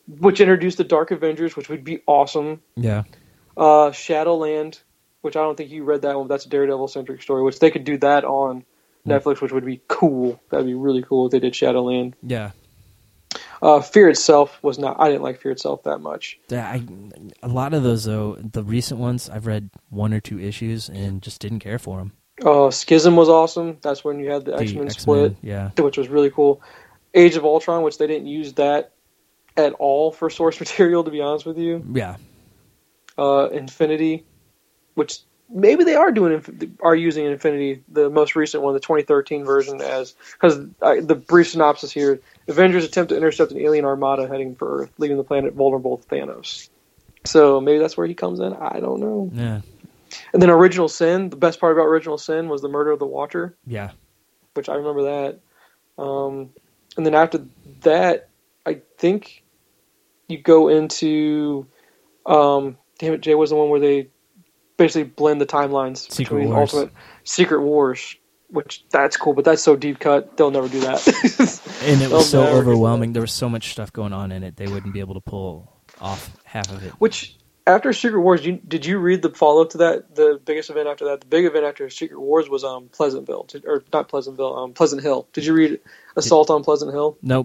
which introduced the Dark Avengers, which would be awesome. Yeah. Uh, Shadowland, which I don't think you read that one, but that's a Daredevil-centric story, which they could do that on Netflix, which would be cool. That'd be really cool if they did Shadowland. Yeah. Uh, Fear itself was not. I didn't like Fear itself that much. Yeah, I, a lot of those, though, the recent ones, I've read one or two issues and just didn't care for them. Uh, Schism was awesome. That's when you had the, the X-Men, X-Men split, yeah, which was really cool. Age of Ultron, which they didn't use that at all for source material, to be honest with you. Yeah. Uh, Infinity, which maybe they are doing are using Infinity, the most recent one, the twenty thirteen version, as because the brief synopsis here: Avengers attempt to intercept an alien armada heading for Earth, leaving the planet vulnerable to Thanos. So maybe that's where he comes in. I don't know. Yeah. And then Original Sin. The best part about Original Sin was the murder of the Watcher. Yeah. Which I remember that. Um, and then after that, I think you go into. Um, damn it, Jay was the one where they basically blend the timelines Secret between Wars. Ultimate Secret Wars, which that's cool, but that's so deep cut they'll never do that. And it was They'll so never do overwhelming. There was so much stuff going on in it; they wouldn't be able to pull off half of it. Which after Secret Wars, you, did you read the follow up to that? The biggest event after that, the big event after Secret Wars was um Pleasantville, or not Pleasantville, um Pleasant Hill. Did you read Assault on Pleasant Hill? Nope.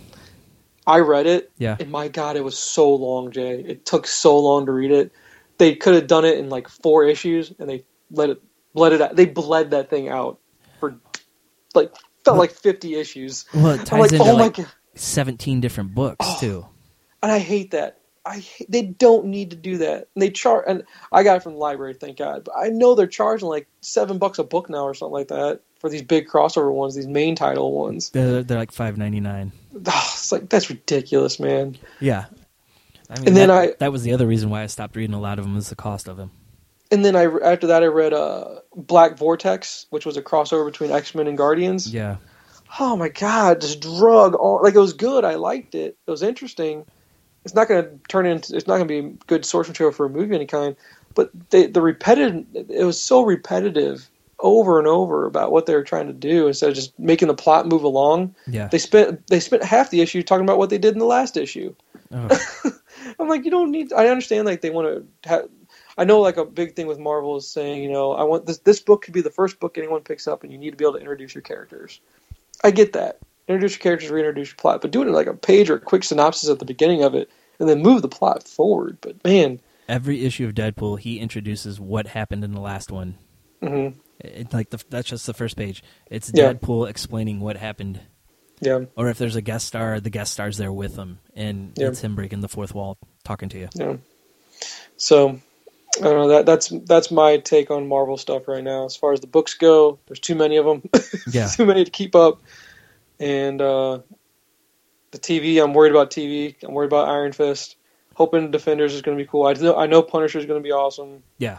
I read it, yeah. and my God, it was so long, Jay. It took so long to read it. They could have done it in like four issues, and they let it bled it out. They bled that thing out for like felt like fifty issues. Well, it ties like, into oh my like God. seventeen different books Oh, too. And I hate that. I hate, they don't need to do that. And they charge, and I got it from the library, thank God. But I know they're charging like seven bucks a book now or something like that for these big crossover ones, these main title ones. They're, they're like five ninety nine. Oh, it's like that's ridiculous, man. Yeah. I mean, and then that, I that was the other reason why I stopped reading a lot of them, was the cost of them. And then I after that I read uh, Black Vortex, which was a crossover between X-Men and Guardians. Yeah. Oh my God, just drug all like it was good. I liked it. It was interesting. It's not going to turn into. It's not going to be good source material for a movie of any kind. But they, the repetitive. It was so repetitive over and over about what they were trying to do instead of just making the plot move along. Yeah. They spent they spent half the issue talking about what they did in the last issue. Oh. I'm like, you don't need. I understand, like they want to. have... I know, like a big thing with Marvel is saying, you know, I want this. This book could be the first book anyone picks up, and you need to be able to introduce your characters. I get that. Introduce your characters, reintroduce your plot, but do it in like a page or a quick synopsis at the beginning of it, and then move the plot forward. But man, every issue of Deadpool, he introduces what happened in the last one. Mm-hmm. It, like the, that's just the first page. It's Yeah. Deadpool explaining what happened. Yeah. Or if there's a guest star, the guest star's there with him, and Yeah. it's him breaking the fourth wall, talking to you. Yeah. So, I don't know. That that's that's my take on Marvel stuff right now. As far as the books go, there's too many of them. Yeah. Too many to keep up. And uh, the T V, I'm worried about T V. I'm worried about Iron Fist. Hoping Defenders is going to be cool. I know I know Punisher is going to be awesome. Yeah.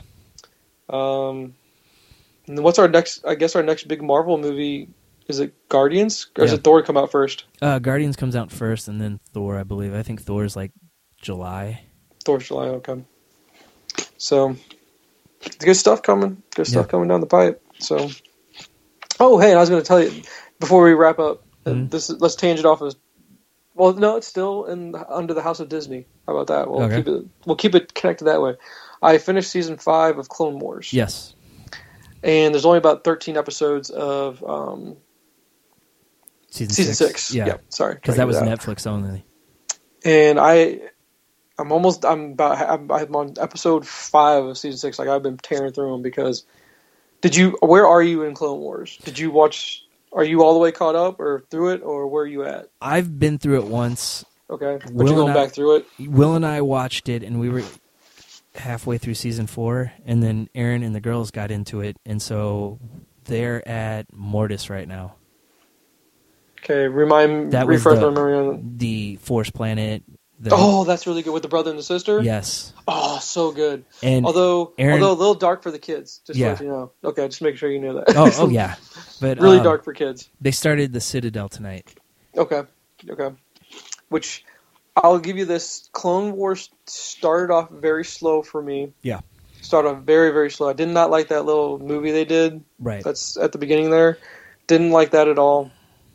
Um, and then what's our next? I guess our next big Marvel movie is it Guardians, or Yeah. is it Thor come out first? Uh, Guardians comes out first, and then Thor, I believe. I think Thor's like July. Thor's July, okay. So, good stuff coming. Good stuff Yeah. coming down the pipe. So, oh hey, and I was going to tell you before we wrap up. Mhm. This is, let's change it off as. Well, no, it's still in under the House of Disney. How about that? We'll Okay. keep it. We'll keep it connected that way. I finished season five of Clone Wars. Yes. And there's only about thirteen episodes of um, Season, season six. six. Yeah. sorry, Because Trying that to was get it out. Netflix only. And I, I'm almost. I'm about. I'm, I'm on episode five of season six. Like I've been tearing through them because. Did you? Where are you in Clone Wars? Did you watch? Are you all the way caught up or through it, or where are you at? I've been through it once. Okay, but Will you're going and I- back through it. Will and I watched it, and we were halfway through season four, and then Aaron and the girls got into it, and so they're at Mortis right now. Okay, remind That was refresh the- my memory on. The Force Planet. The, Oh, that's really good with the brother and the sister. yes. Oh, so good. And although, Aaron- although a little dark for the kids. Just Yeah. to let you know. Okay, just make sure you know that. oh, oh yeah, but really um, dark for kids. They started the Citadel tonight. Okay, okay. Which I'll give you this: Clone Wars started off very slow for me. Yeah. Started off very, very slow. I did not like that little movie they did. Right. That's at the beginning there. Didn't like that at all.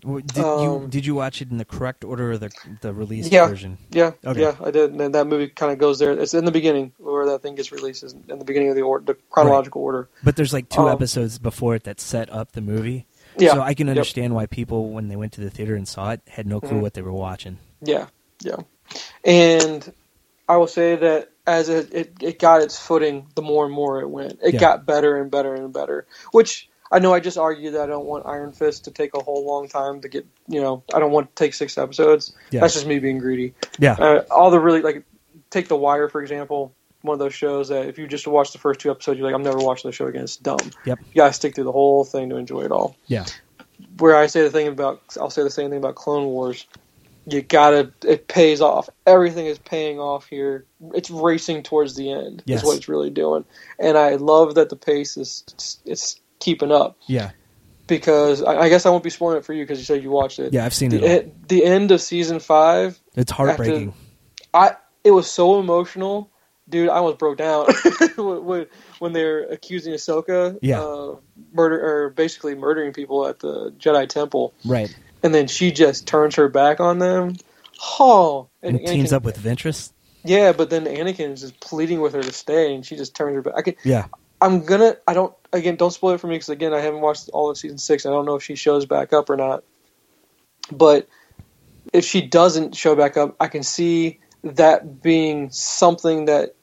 W- Did Um, you did you watch it in the correct order or the the released Yeah. version? Yeah, Okay. yeah, I did. And then that movie kind of goes there. It's in the beginning where that thing gets released. Is in the beginning of the order, the chronological order. But there's like two Um, episodes before it that set up the movie. Yeah. So I can Yep. understand why people, when they went to the theater and saw it, had no clue Mhm. what they were watching. Yeah, yeah. And I will say that as it, it, it got its footing, the more and more it went. It Yeah. got better and better and better. Which I know I just argued that I don't want Iron Fist to take a whole long time to get, you know, I don't want to take six episodes. Yeah. That's just me being greedy. Yeah. Uh, all the really, like, take The Wire, for example. One of those shows that if you just watch the first two episodes, you're like, I'm never watching the show again. It's dumb. Yep. You gotta stick through the whole thing to enjoy it all. Yeah. Where I say the thing about, I'll say the same thing about Clone Wars. You gotta, it pays off. Everything is paying off here. It's racing towards the end. Yes. Is what it's really doing. And I love that the pace is, it's keeping up. Yeah. Because I, I guess I won't be spoiling it for you because you said you watched it. Yeah, I've seen the, it all. it. The end of season five. It's heartbreaking. I it was so emotional, dude. I almost broke down when, when they're accusing Ahsoka, Yeah. uh, murder or basically murdering people at the Jedi Temple, Right. and then she just turns her back on them. Oh, And, and teams Anakin- up with Ventress. Yeah, but then Anakin is just pleading with her to stay, and she just turns her back. I can, Yeah. I'm gonna. I don't. Again, don't spoil it for me because again, I haven't watched all of season six. I don't know if she shows back up or not. But if she doesn't show back up, I can see that being something that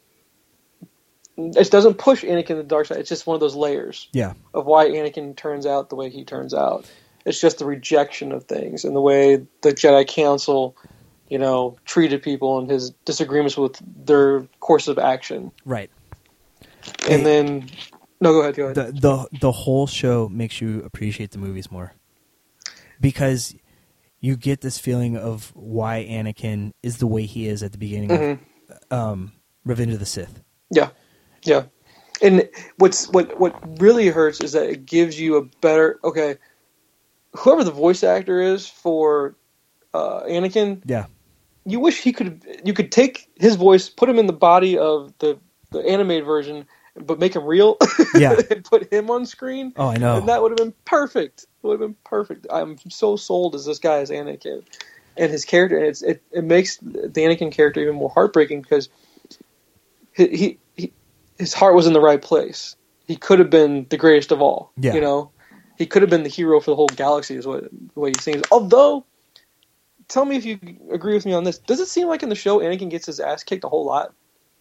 it doesn't push Anakin to the dark side. It's just one of those layers Yeah. of why Anakin turns out the way he turns out. It's just the rejection of things and the way the Jedi Council, you know, treated people and his disagreements with their course of action. Right. And Hey, then, no, go ahead, go ahead. the the the whole show makes you appreciate the movies more because you get this feeling of why Anakin is the way he is at the beginning Mhm. of um, Revenge of the Sith. Yeah, yeah. And what's what what really hurts is that it gives you a better okay. Whoever the voice actor is for uh, Anakin, Yeah. you wish he could you could take his voice, put him in the body of the the animated version, but make him real. Yeah. and put him on screen. Oh, I know. And that would have been perfect. It would have been perfect. I'm so sold as this guy as Anakin and his character. And it's it, it makes the Anakin character even more heartbreaking because he, he, he his heart was in the right place. He could have been the greatest of all. Yeah. You know, he could have been the hero for the whole galaxy. Is what the way he seems. Although, tell me if you agree with me on this. Does it seem like in the show Anakin gets his ass kicked a whole lot?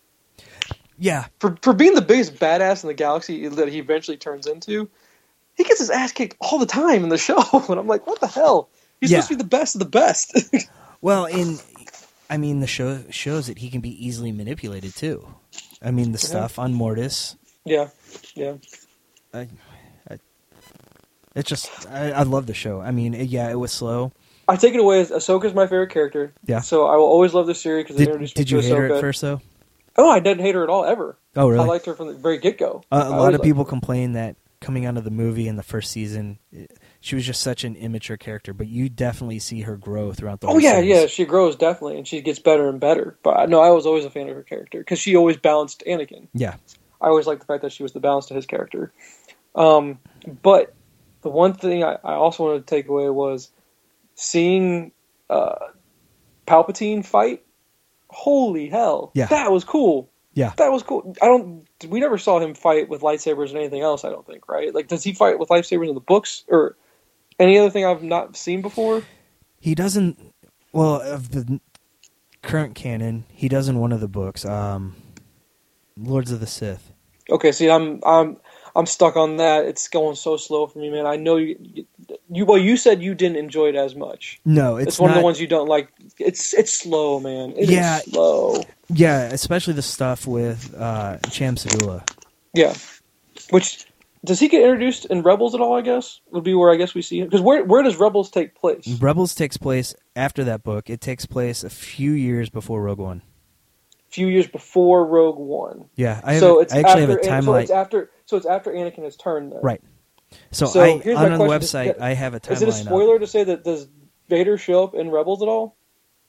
Yeah. For for being the biggest badass in the galaxy that he eventually turns into, he gets his ass kicked all the time in the show. And I'm like, what the hell? He's Yeah. supposed to be the best of the best. Well, in I mean, the show shows that he can be easily manipulated too. I mean, the stuff on Mortis. yeah, yeah. I, I, it's just I, I love the show. I mean, it, yeah, it was slow. I take it away as Ahsoka's my favorite character. Yeah. So I will always love this series because they Did, introduced did me you to hate Ahsoka. her at first though? Oh, I didn't hate her at all ever. Oh, really? I liked her from the very get go. Uh, a lot of people complain that coming out of the movie in the first season, it, she was just such an immature character. But you definitely see her grow throughout the whole Oh yeah, series. yeah. She grows definitely, and she gets better and better. But no, I was always a fan of her character because she always balanced Anakin. Yeah. I always liked the fact that she was the balance to his character. Um, but the one thing I, I also wanted to take away was seeing uh, Palpatine fight. Holy hell! Yeah. That was cool. Yeah. That was cool. I don't. We never saw him fight with lightsabers and anything else. I don't think. Right? Like, does he fight with lightsabers in the books or any other thing I've not seen before? He doesn't. Well, of the current canon, he does in one of the books, um, Lords of the Sith. Okay, see, I'm I'm I'm stuck on that. It's going so slow for me, man. I know you. You well, you said you didn't enjoy it as much. No, it's, It's, one not, of the ones you don't like. It's it's slow, man. It Yeah. is slow. Yeah, especially the stuff with uh, Cham Syndulla. Yeah. Which does he get introduced in Rebels at all? I guess would be where I guess we see him. Because where where does Rebels take place? Rebels takes place after that book. It takes place a few years before Rogue One. A few years before Rogue One. Yeah, I, have, so it's I actually after, have a So timeline. it's after. So it's after Anakin has turned. Then. Right. So, So I, here's on my the question. website, Is- I have a timeline. Is it a spoiler to say that does Vader show up in Rebels at all?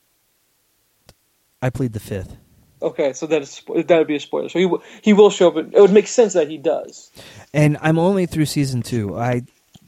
Up. I plead the fifth. Okay, so that is that would be a spoiler. So he w- he will show up. In, it would make sense that he does. And I'm only through season two. I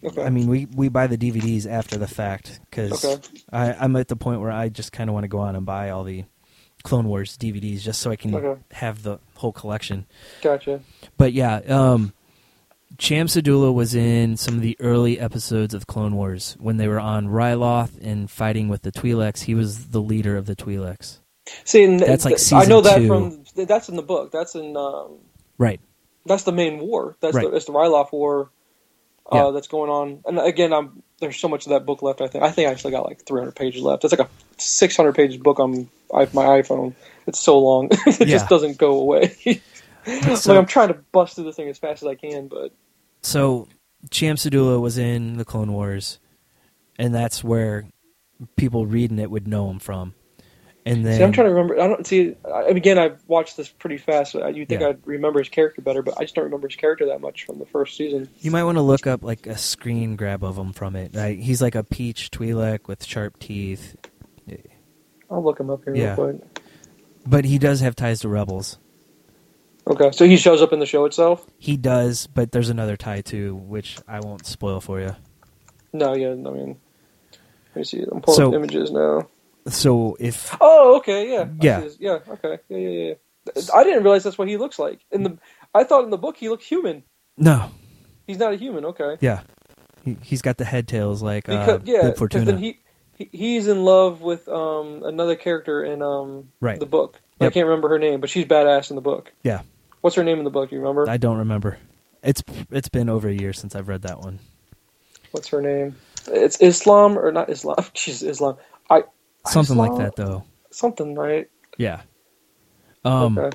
Okay. I mean, we, we buy the D V Ds after the fact because Okay. I'm at the point where I just kind of want to go on and buy all the Clone Wars D V Ds just so I can Okay. have the whole collection. Gotcha. But yeah, um, Cham Syndulla was in some of the early episodes of Clone Wars when they were on Ryloth and fighting with the Twi'leks. He was the leader of the Twi'leks. See, and That's like th- I know season that two. from that's in the book. That's in um, Right. that's the main war. That's Right. the it's the Ryloth war. Uh, Yeah. That's going on. And again, I'm there's so much of that book left. I think I think I actually got like three hundred pages left. It's like a six hundred page book on I- my iPhone. It's so long, it Yeah. just doesn't go away. So- like I'm trying to bust through the thing as fast as I can, but So Cham Syndulla was in the Clone Wars, and that's where people reading it would know him from. And then see, I'm trying to remember. I don't see. I, again, I've watched this pretty fast. So you think Yeah. I'd remember his character better, but I just don't remember his character that much from the first season. you might want to look up like a screen grab of him from it. Right? He's like a peach Twi'lek with sharp teeth, I'll look him up here Yeah. real quick. but he does have ties to Rebels. Okay, so he shows up in the show itself? He does, but there's another tie too, which I won't spoil for you. No, yeah, I mean, let me see. I'm pulling So- up images now. So if Oh, okay, yeah, I Yeah. see his- yeah, okay, yeah, yeah, yeah. I didn't realize that's what he looks like. In the, I thought in the book he looked human. no, He's not a human. Okay, yeah, he, he's got the head tails like uh, because yeah, Bib because Fortuna. then he, he he's in love with um another character in um Right. the book. Yep. I can't remember her name, but she's badass in the book. Yeah, What's her name in the book? Do you remember? I don't remember. It's it's been over a year since I've read that one. What's her name? It's Islam or not Islam? She's Islam. I Something Islam? like that, though. Something, right? Yeah. Um, okay.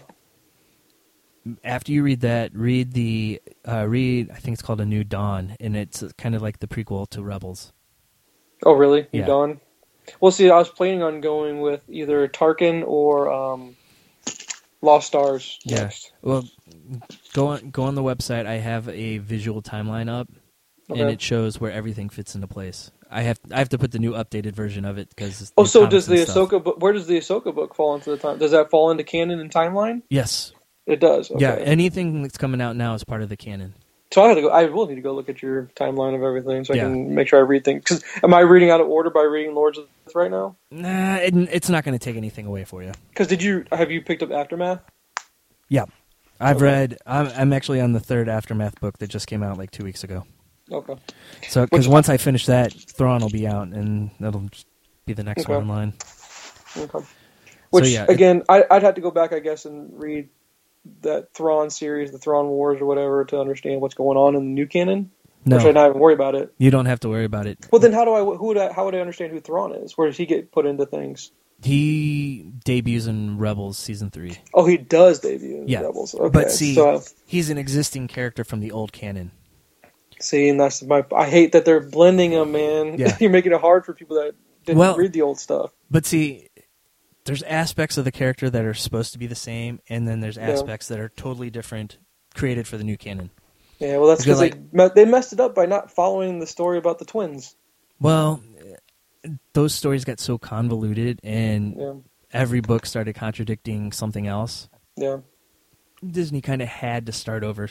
After you read that, read the uh, read. I think it's called A New Dawn, and it's kind of like the prequel to Rebels. Oh, really? You Yeah. done? Well, see, I was planning on going with either Tarkin or um, Lost Stars Yeah. next. Well, go on go on the website. I have a visual timeline up, and Okay. it shows where everything fits into place. I have I have to put the new updated version of it because. Oh, so does the Ahsoka book? Where does the Ahsoka book fall into the time? Does that fall into canon and timeline? Yes. It does. Okay. Yeah. Anything that's coming out now is part of the canon. So I had to go. I will need to go look at your timeline of everything so I Yeah. can make sure I read things. Because am I reading out of order by reading Lords of the Sith right now? Nah, it, it's not going to take anything away for you. Because did you have you picked up Aftermath? Yeah. I've Okay. read. I'm, I'm actually on the third Aftermath book that just came out like two weeks ago. Okay. So, because Which- once I finish that, Thrawn will be out, and that'll just be the next Okay. one in line. Okay. Which yeah, it- again, I, I'd have to go back, I guess, and read that Thrawn series, the Thrawn Wars, or whatever, to understand what's going on in the new canon. No, Or should I not even worry about it? you don't have to worry about it. Well, then how do I? Who would I? How would I understand who Thrawn is? Where does he get put into things? He debuts in Rebels season three. Oh, he does debut in Yeah, Rebels. Okay. but see, so, he's an existing character from the old canon. see, and that's my. I hate that they're blending them, man. Yeah. You're making it hard for people that didn't Well- read the old stuff. But see, there's aspects of the character that are supposed to be the same, and then there's Yeah. aspects that are totally different, created for the new canon. Yeah, well, that's because Because, they me- they messed it up by not following the story about the twins. Well, those stories got so convoluted, and Yeah, every book started contradicting something else. yeah. Disney kind of had to start over.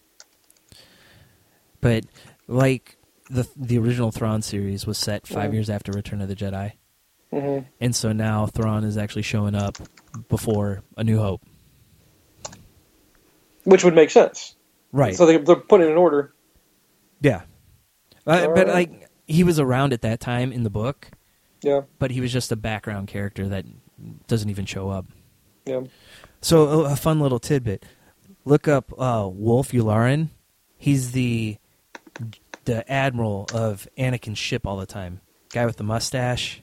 But like the the original Thrawn series was set five Yeah. years after Return of the Jedi, hmm and so now Thrawn is actually showing up before A New Hope. Which would make sense. Right. So they, they're putting it in order. Yeah. Uh, All but right. like he was around at that time in the book, Yeah, but he was just a background character that doesn't even show up. yeah. So a, a fun little tidbit: look up uh, Wolf Yularen. He's the the admiral of Anakin's ship all the time. Guy with the mustache.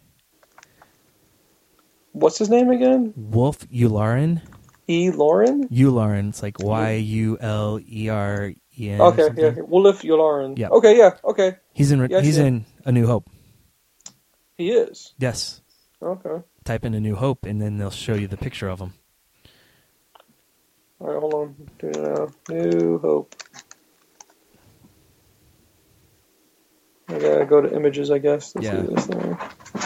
What's his name again? Wolf Yularen. E. Lauren? Yularen. It's like Y U L E R E N. Okay, yeah. Wolf Yularen. Yeah. Okay, yeah, okay. He's in. Yes, he's yeah. in A New Hope. He is. Yes. Okay. Type in A New Hope, and then they'll show you the picture of him. All right, hold on. Do it now. New Hope. I gotta go to images, I guess. To Yeah. see this thing.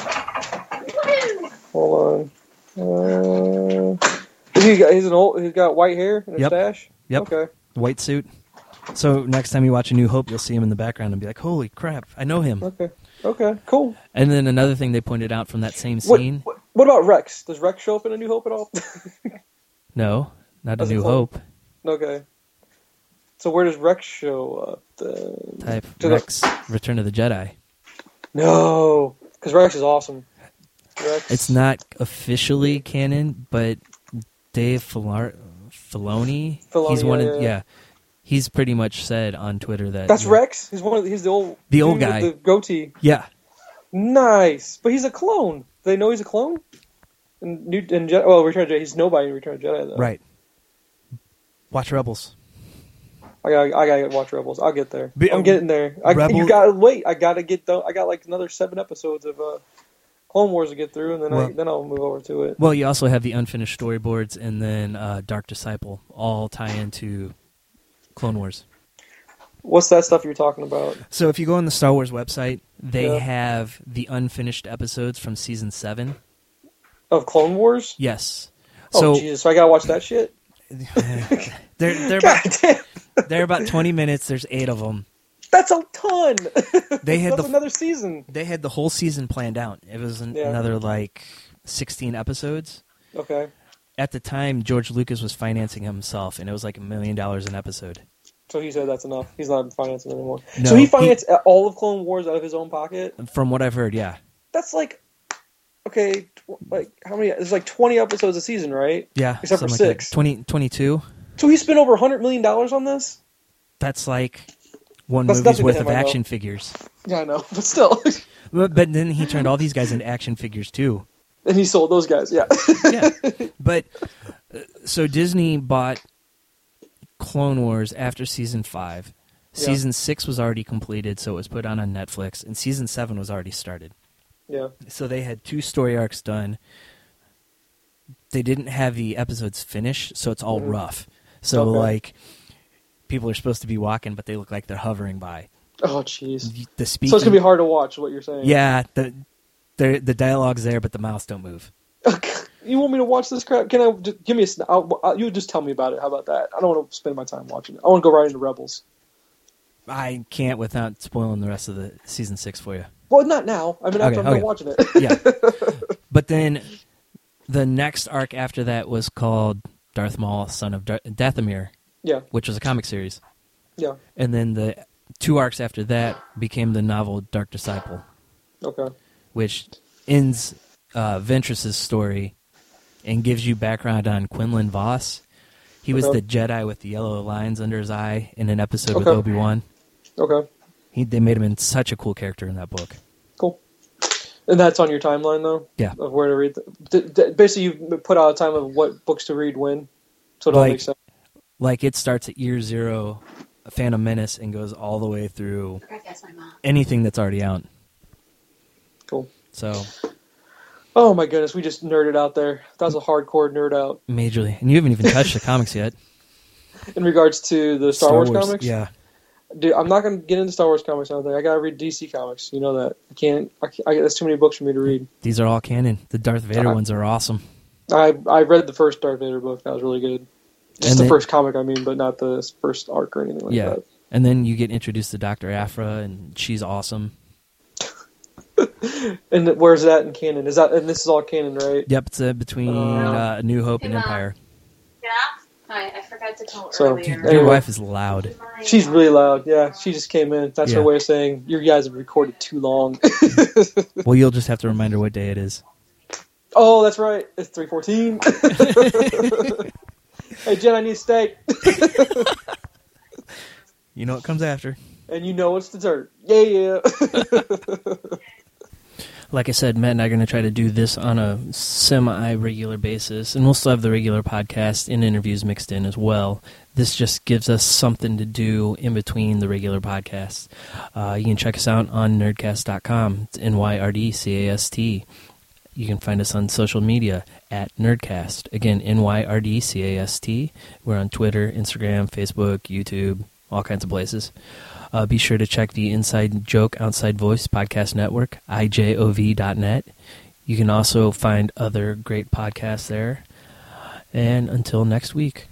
Hold on. Uh, is he got, he's an old. He's got white hair and a Yep. stash. Yep. Okay. White suit. So next time you watch A New Hope, you'll see him in the background and be like, holy crap, I know him. Okay. Okay, cool. And then another thing they pointed out from that same What, scene. what, what about Rex? Does Rex show up in A New Hope at all? No, not A As a New clone? Hope. Okay. So where does Rex show up then? Type To the- Rex, Return of the Jedi. No, because Rex is awesome. Rex. It's not officially canon, but Dave Filar- Filoni, Filoni, he's one yeah, of yeah. yeah. He's pretty much said on Twitter that That's yeah, Rex. He's one of the, he's the old The old dude guy. with the goatee. Yeah, Nice, but he's a clone. Do they know he's a clone? And new and Je- well, Return of Jedi. He's nobody in Return of Jedi though. right. Watch Rebels. I got I gotta watch Rebels. I'll get there. Be- I'm getting there. I, Rebel- you gotta wait. I gotta get though. I got like another seven episodes of uh, Clone Wars to get through, and then I Well- then I'll move over to it. Well, you also have the unfinished storyboards, and then uh, Dark Disciple all tie into Clone Wars. What's that stuff you're talking about? So if you go on the Star Wars website, they Yeah. have the unfinished episodes from season seven. Of Clone Wars? Yes. Oh So Jesus! So I gotta watch that shit. they're they're God about, damn, they're about twenty minutes. There's eight of them. that's a ton. They had that's the- another season. They had the whole season planned out. It was an, Yeah. another like sixteen episodes. Okay. At the time, George Lucas was financing himself, and it was like a million dollars an episode. So he said that's enough. He's not financing anymore. No, so he he- financed all of Clone Wars out of his own pocket. From what I've heard, yeah, That's like, okay, tw- like how many? There's like twenty episodes a season, right? yeah. Except for something like that. six. twenty, twenty-two. So he spent over a hundred million dollars on this. That's like one That's movie's nothing to worth him, of I know. action figures. Yeah, I know, but still. But, but then he turned all these guys into action figures too. And he sold those guys. Yeah. Yeah. But uh, so Disney bought Clone Wars after season five. Yeah. Season six was already completed, so it was put on on Netflix, and season seven was already started. Yeah. So they had two story arcs done. They didn't have the episodes finished, so it's all Mhm. rough. So Okay. like people are supposed to be walking, but they look like they're hovering by. Oh, jeez. The speaking, So it's gonna be hard to watch. What you're saying? yeah, the the the dialogue's there, but the mouths don't move. You want me to watch this crap? Can I just, give me a? sn- I'll, I'll, you just tell me about it. How about that? I don't want to spend my time watching it. I want to go right into Rebels. I can't without spoiling the rest of the season six for you. Well, not now. I mean, after Okay, I'm okay. done watching it. Yeah, but then the next arc after that was called Darth Maul, Son of Dar- Dathomir, Yeah. which was a comic series, Yeah. and then the two arcs after that became the novel Dark Disciple, Okay. which ends uh, Ventress's story and gives you background on Quinlan Voss. He was Okay. the Jedi with the yellow lines under his eye in an episode with Okay. Obi-Wan. Okay. He, they made him in such a cool character in that book. Cool. And that's on your timeline, though. Yeah. Of where to read. The, d- d- basically, you've put out a time of what books to read when, so it all Like- makes sense. Like, it starts at year zero, Phantom Menace, and goes all the way through That's my mom. anything that's already out. Cool. So, Oh my goodness, we just nerded out there. That was a hardcore nerd out. majorly. And you haven't even touched the comics yet. In regards to the Star, Wars, comics, Yeah. dude, I'm not going to get into Star Wars comics. I don't think I got to read D C comics. You know that. I can't. I, can't, I That's too many books for me to read. These are all canon. The Darth Vader Uh, ones are awesome. I I read the first Darth Vader book. That was really good. Just And the then- first comic, I mean, but not the first arc or anything like Yeah. that. And then you get introduced to Doctor Aphra, and she's awesome. And where's that in canon? Is that and this is all canon, right? Yep, it's uh, between Uh, uh, New Hope and Hey, Mom. Empire. Yeah? Hi, I forgot to tell So, earlier. Your Anyway. wife is loud. She's really loud. Yeah, she just came in. That's her Yeah. way of saying you guys have recorded too long. Well, you'll just have to remind her what day it is. Oh, that's right. It's three fourteen. Hey, Jen, I need steak. You know what comes after. And you know it's dessert. Yeah, yeah. Like I said, Matt and I are going to try to do this on a semi-regular basis, and we'll still have the regular podcast and interviews mixed in as well. This just gives us something to do in between the regular podcasts. Uh, you can check us out on nerdcast dot com. It's N Y R D C A S T. You can find us on social media at Nerdcast. Again, N Y R D C A S T. We're on Twitter, Instagram, Facebook, YouTube, all kinds of places. Uh, be sure to check the Inside Joke Outside Voice podcast network, I J O V dot net. You can also find other great podcasts there. And until next week.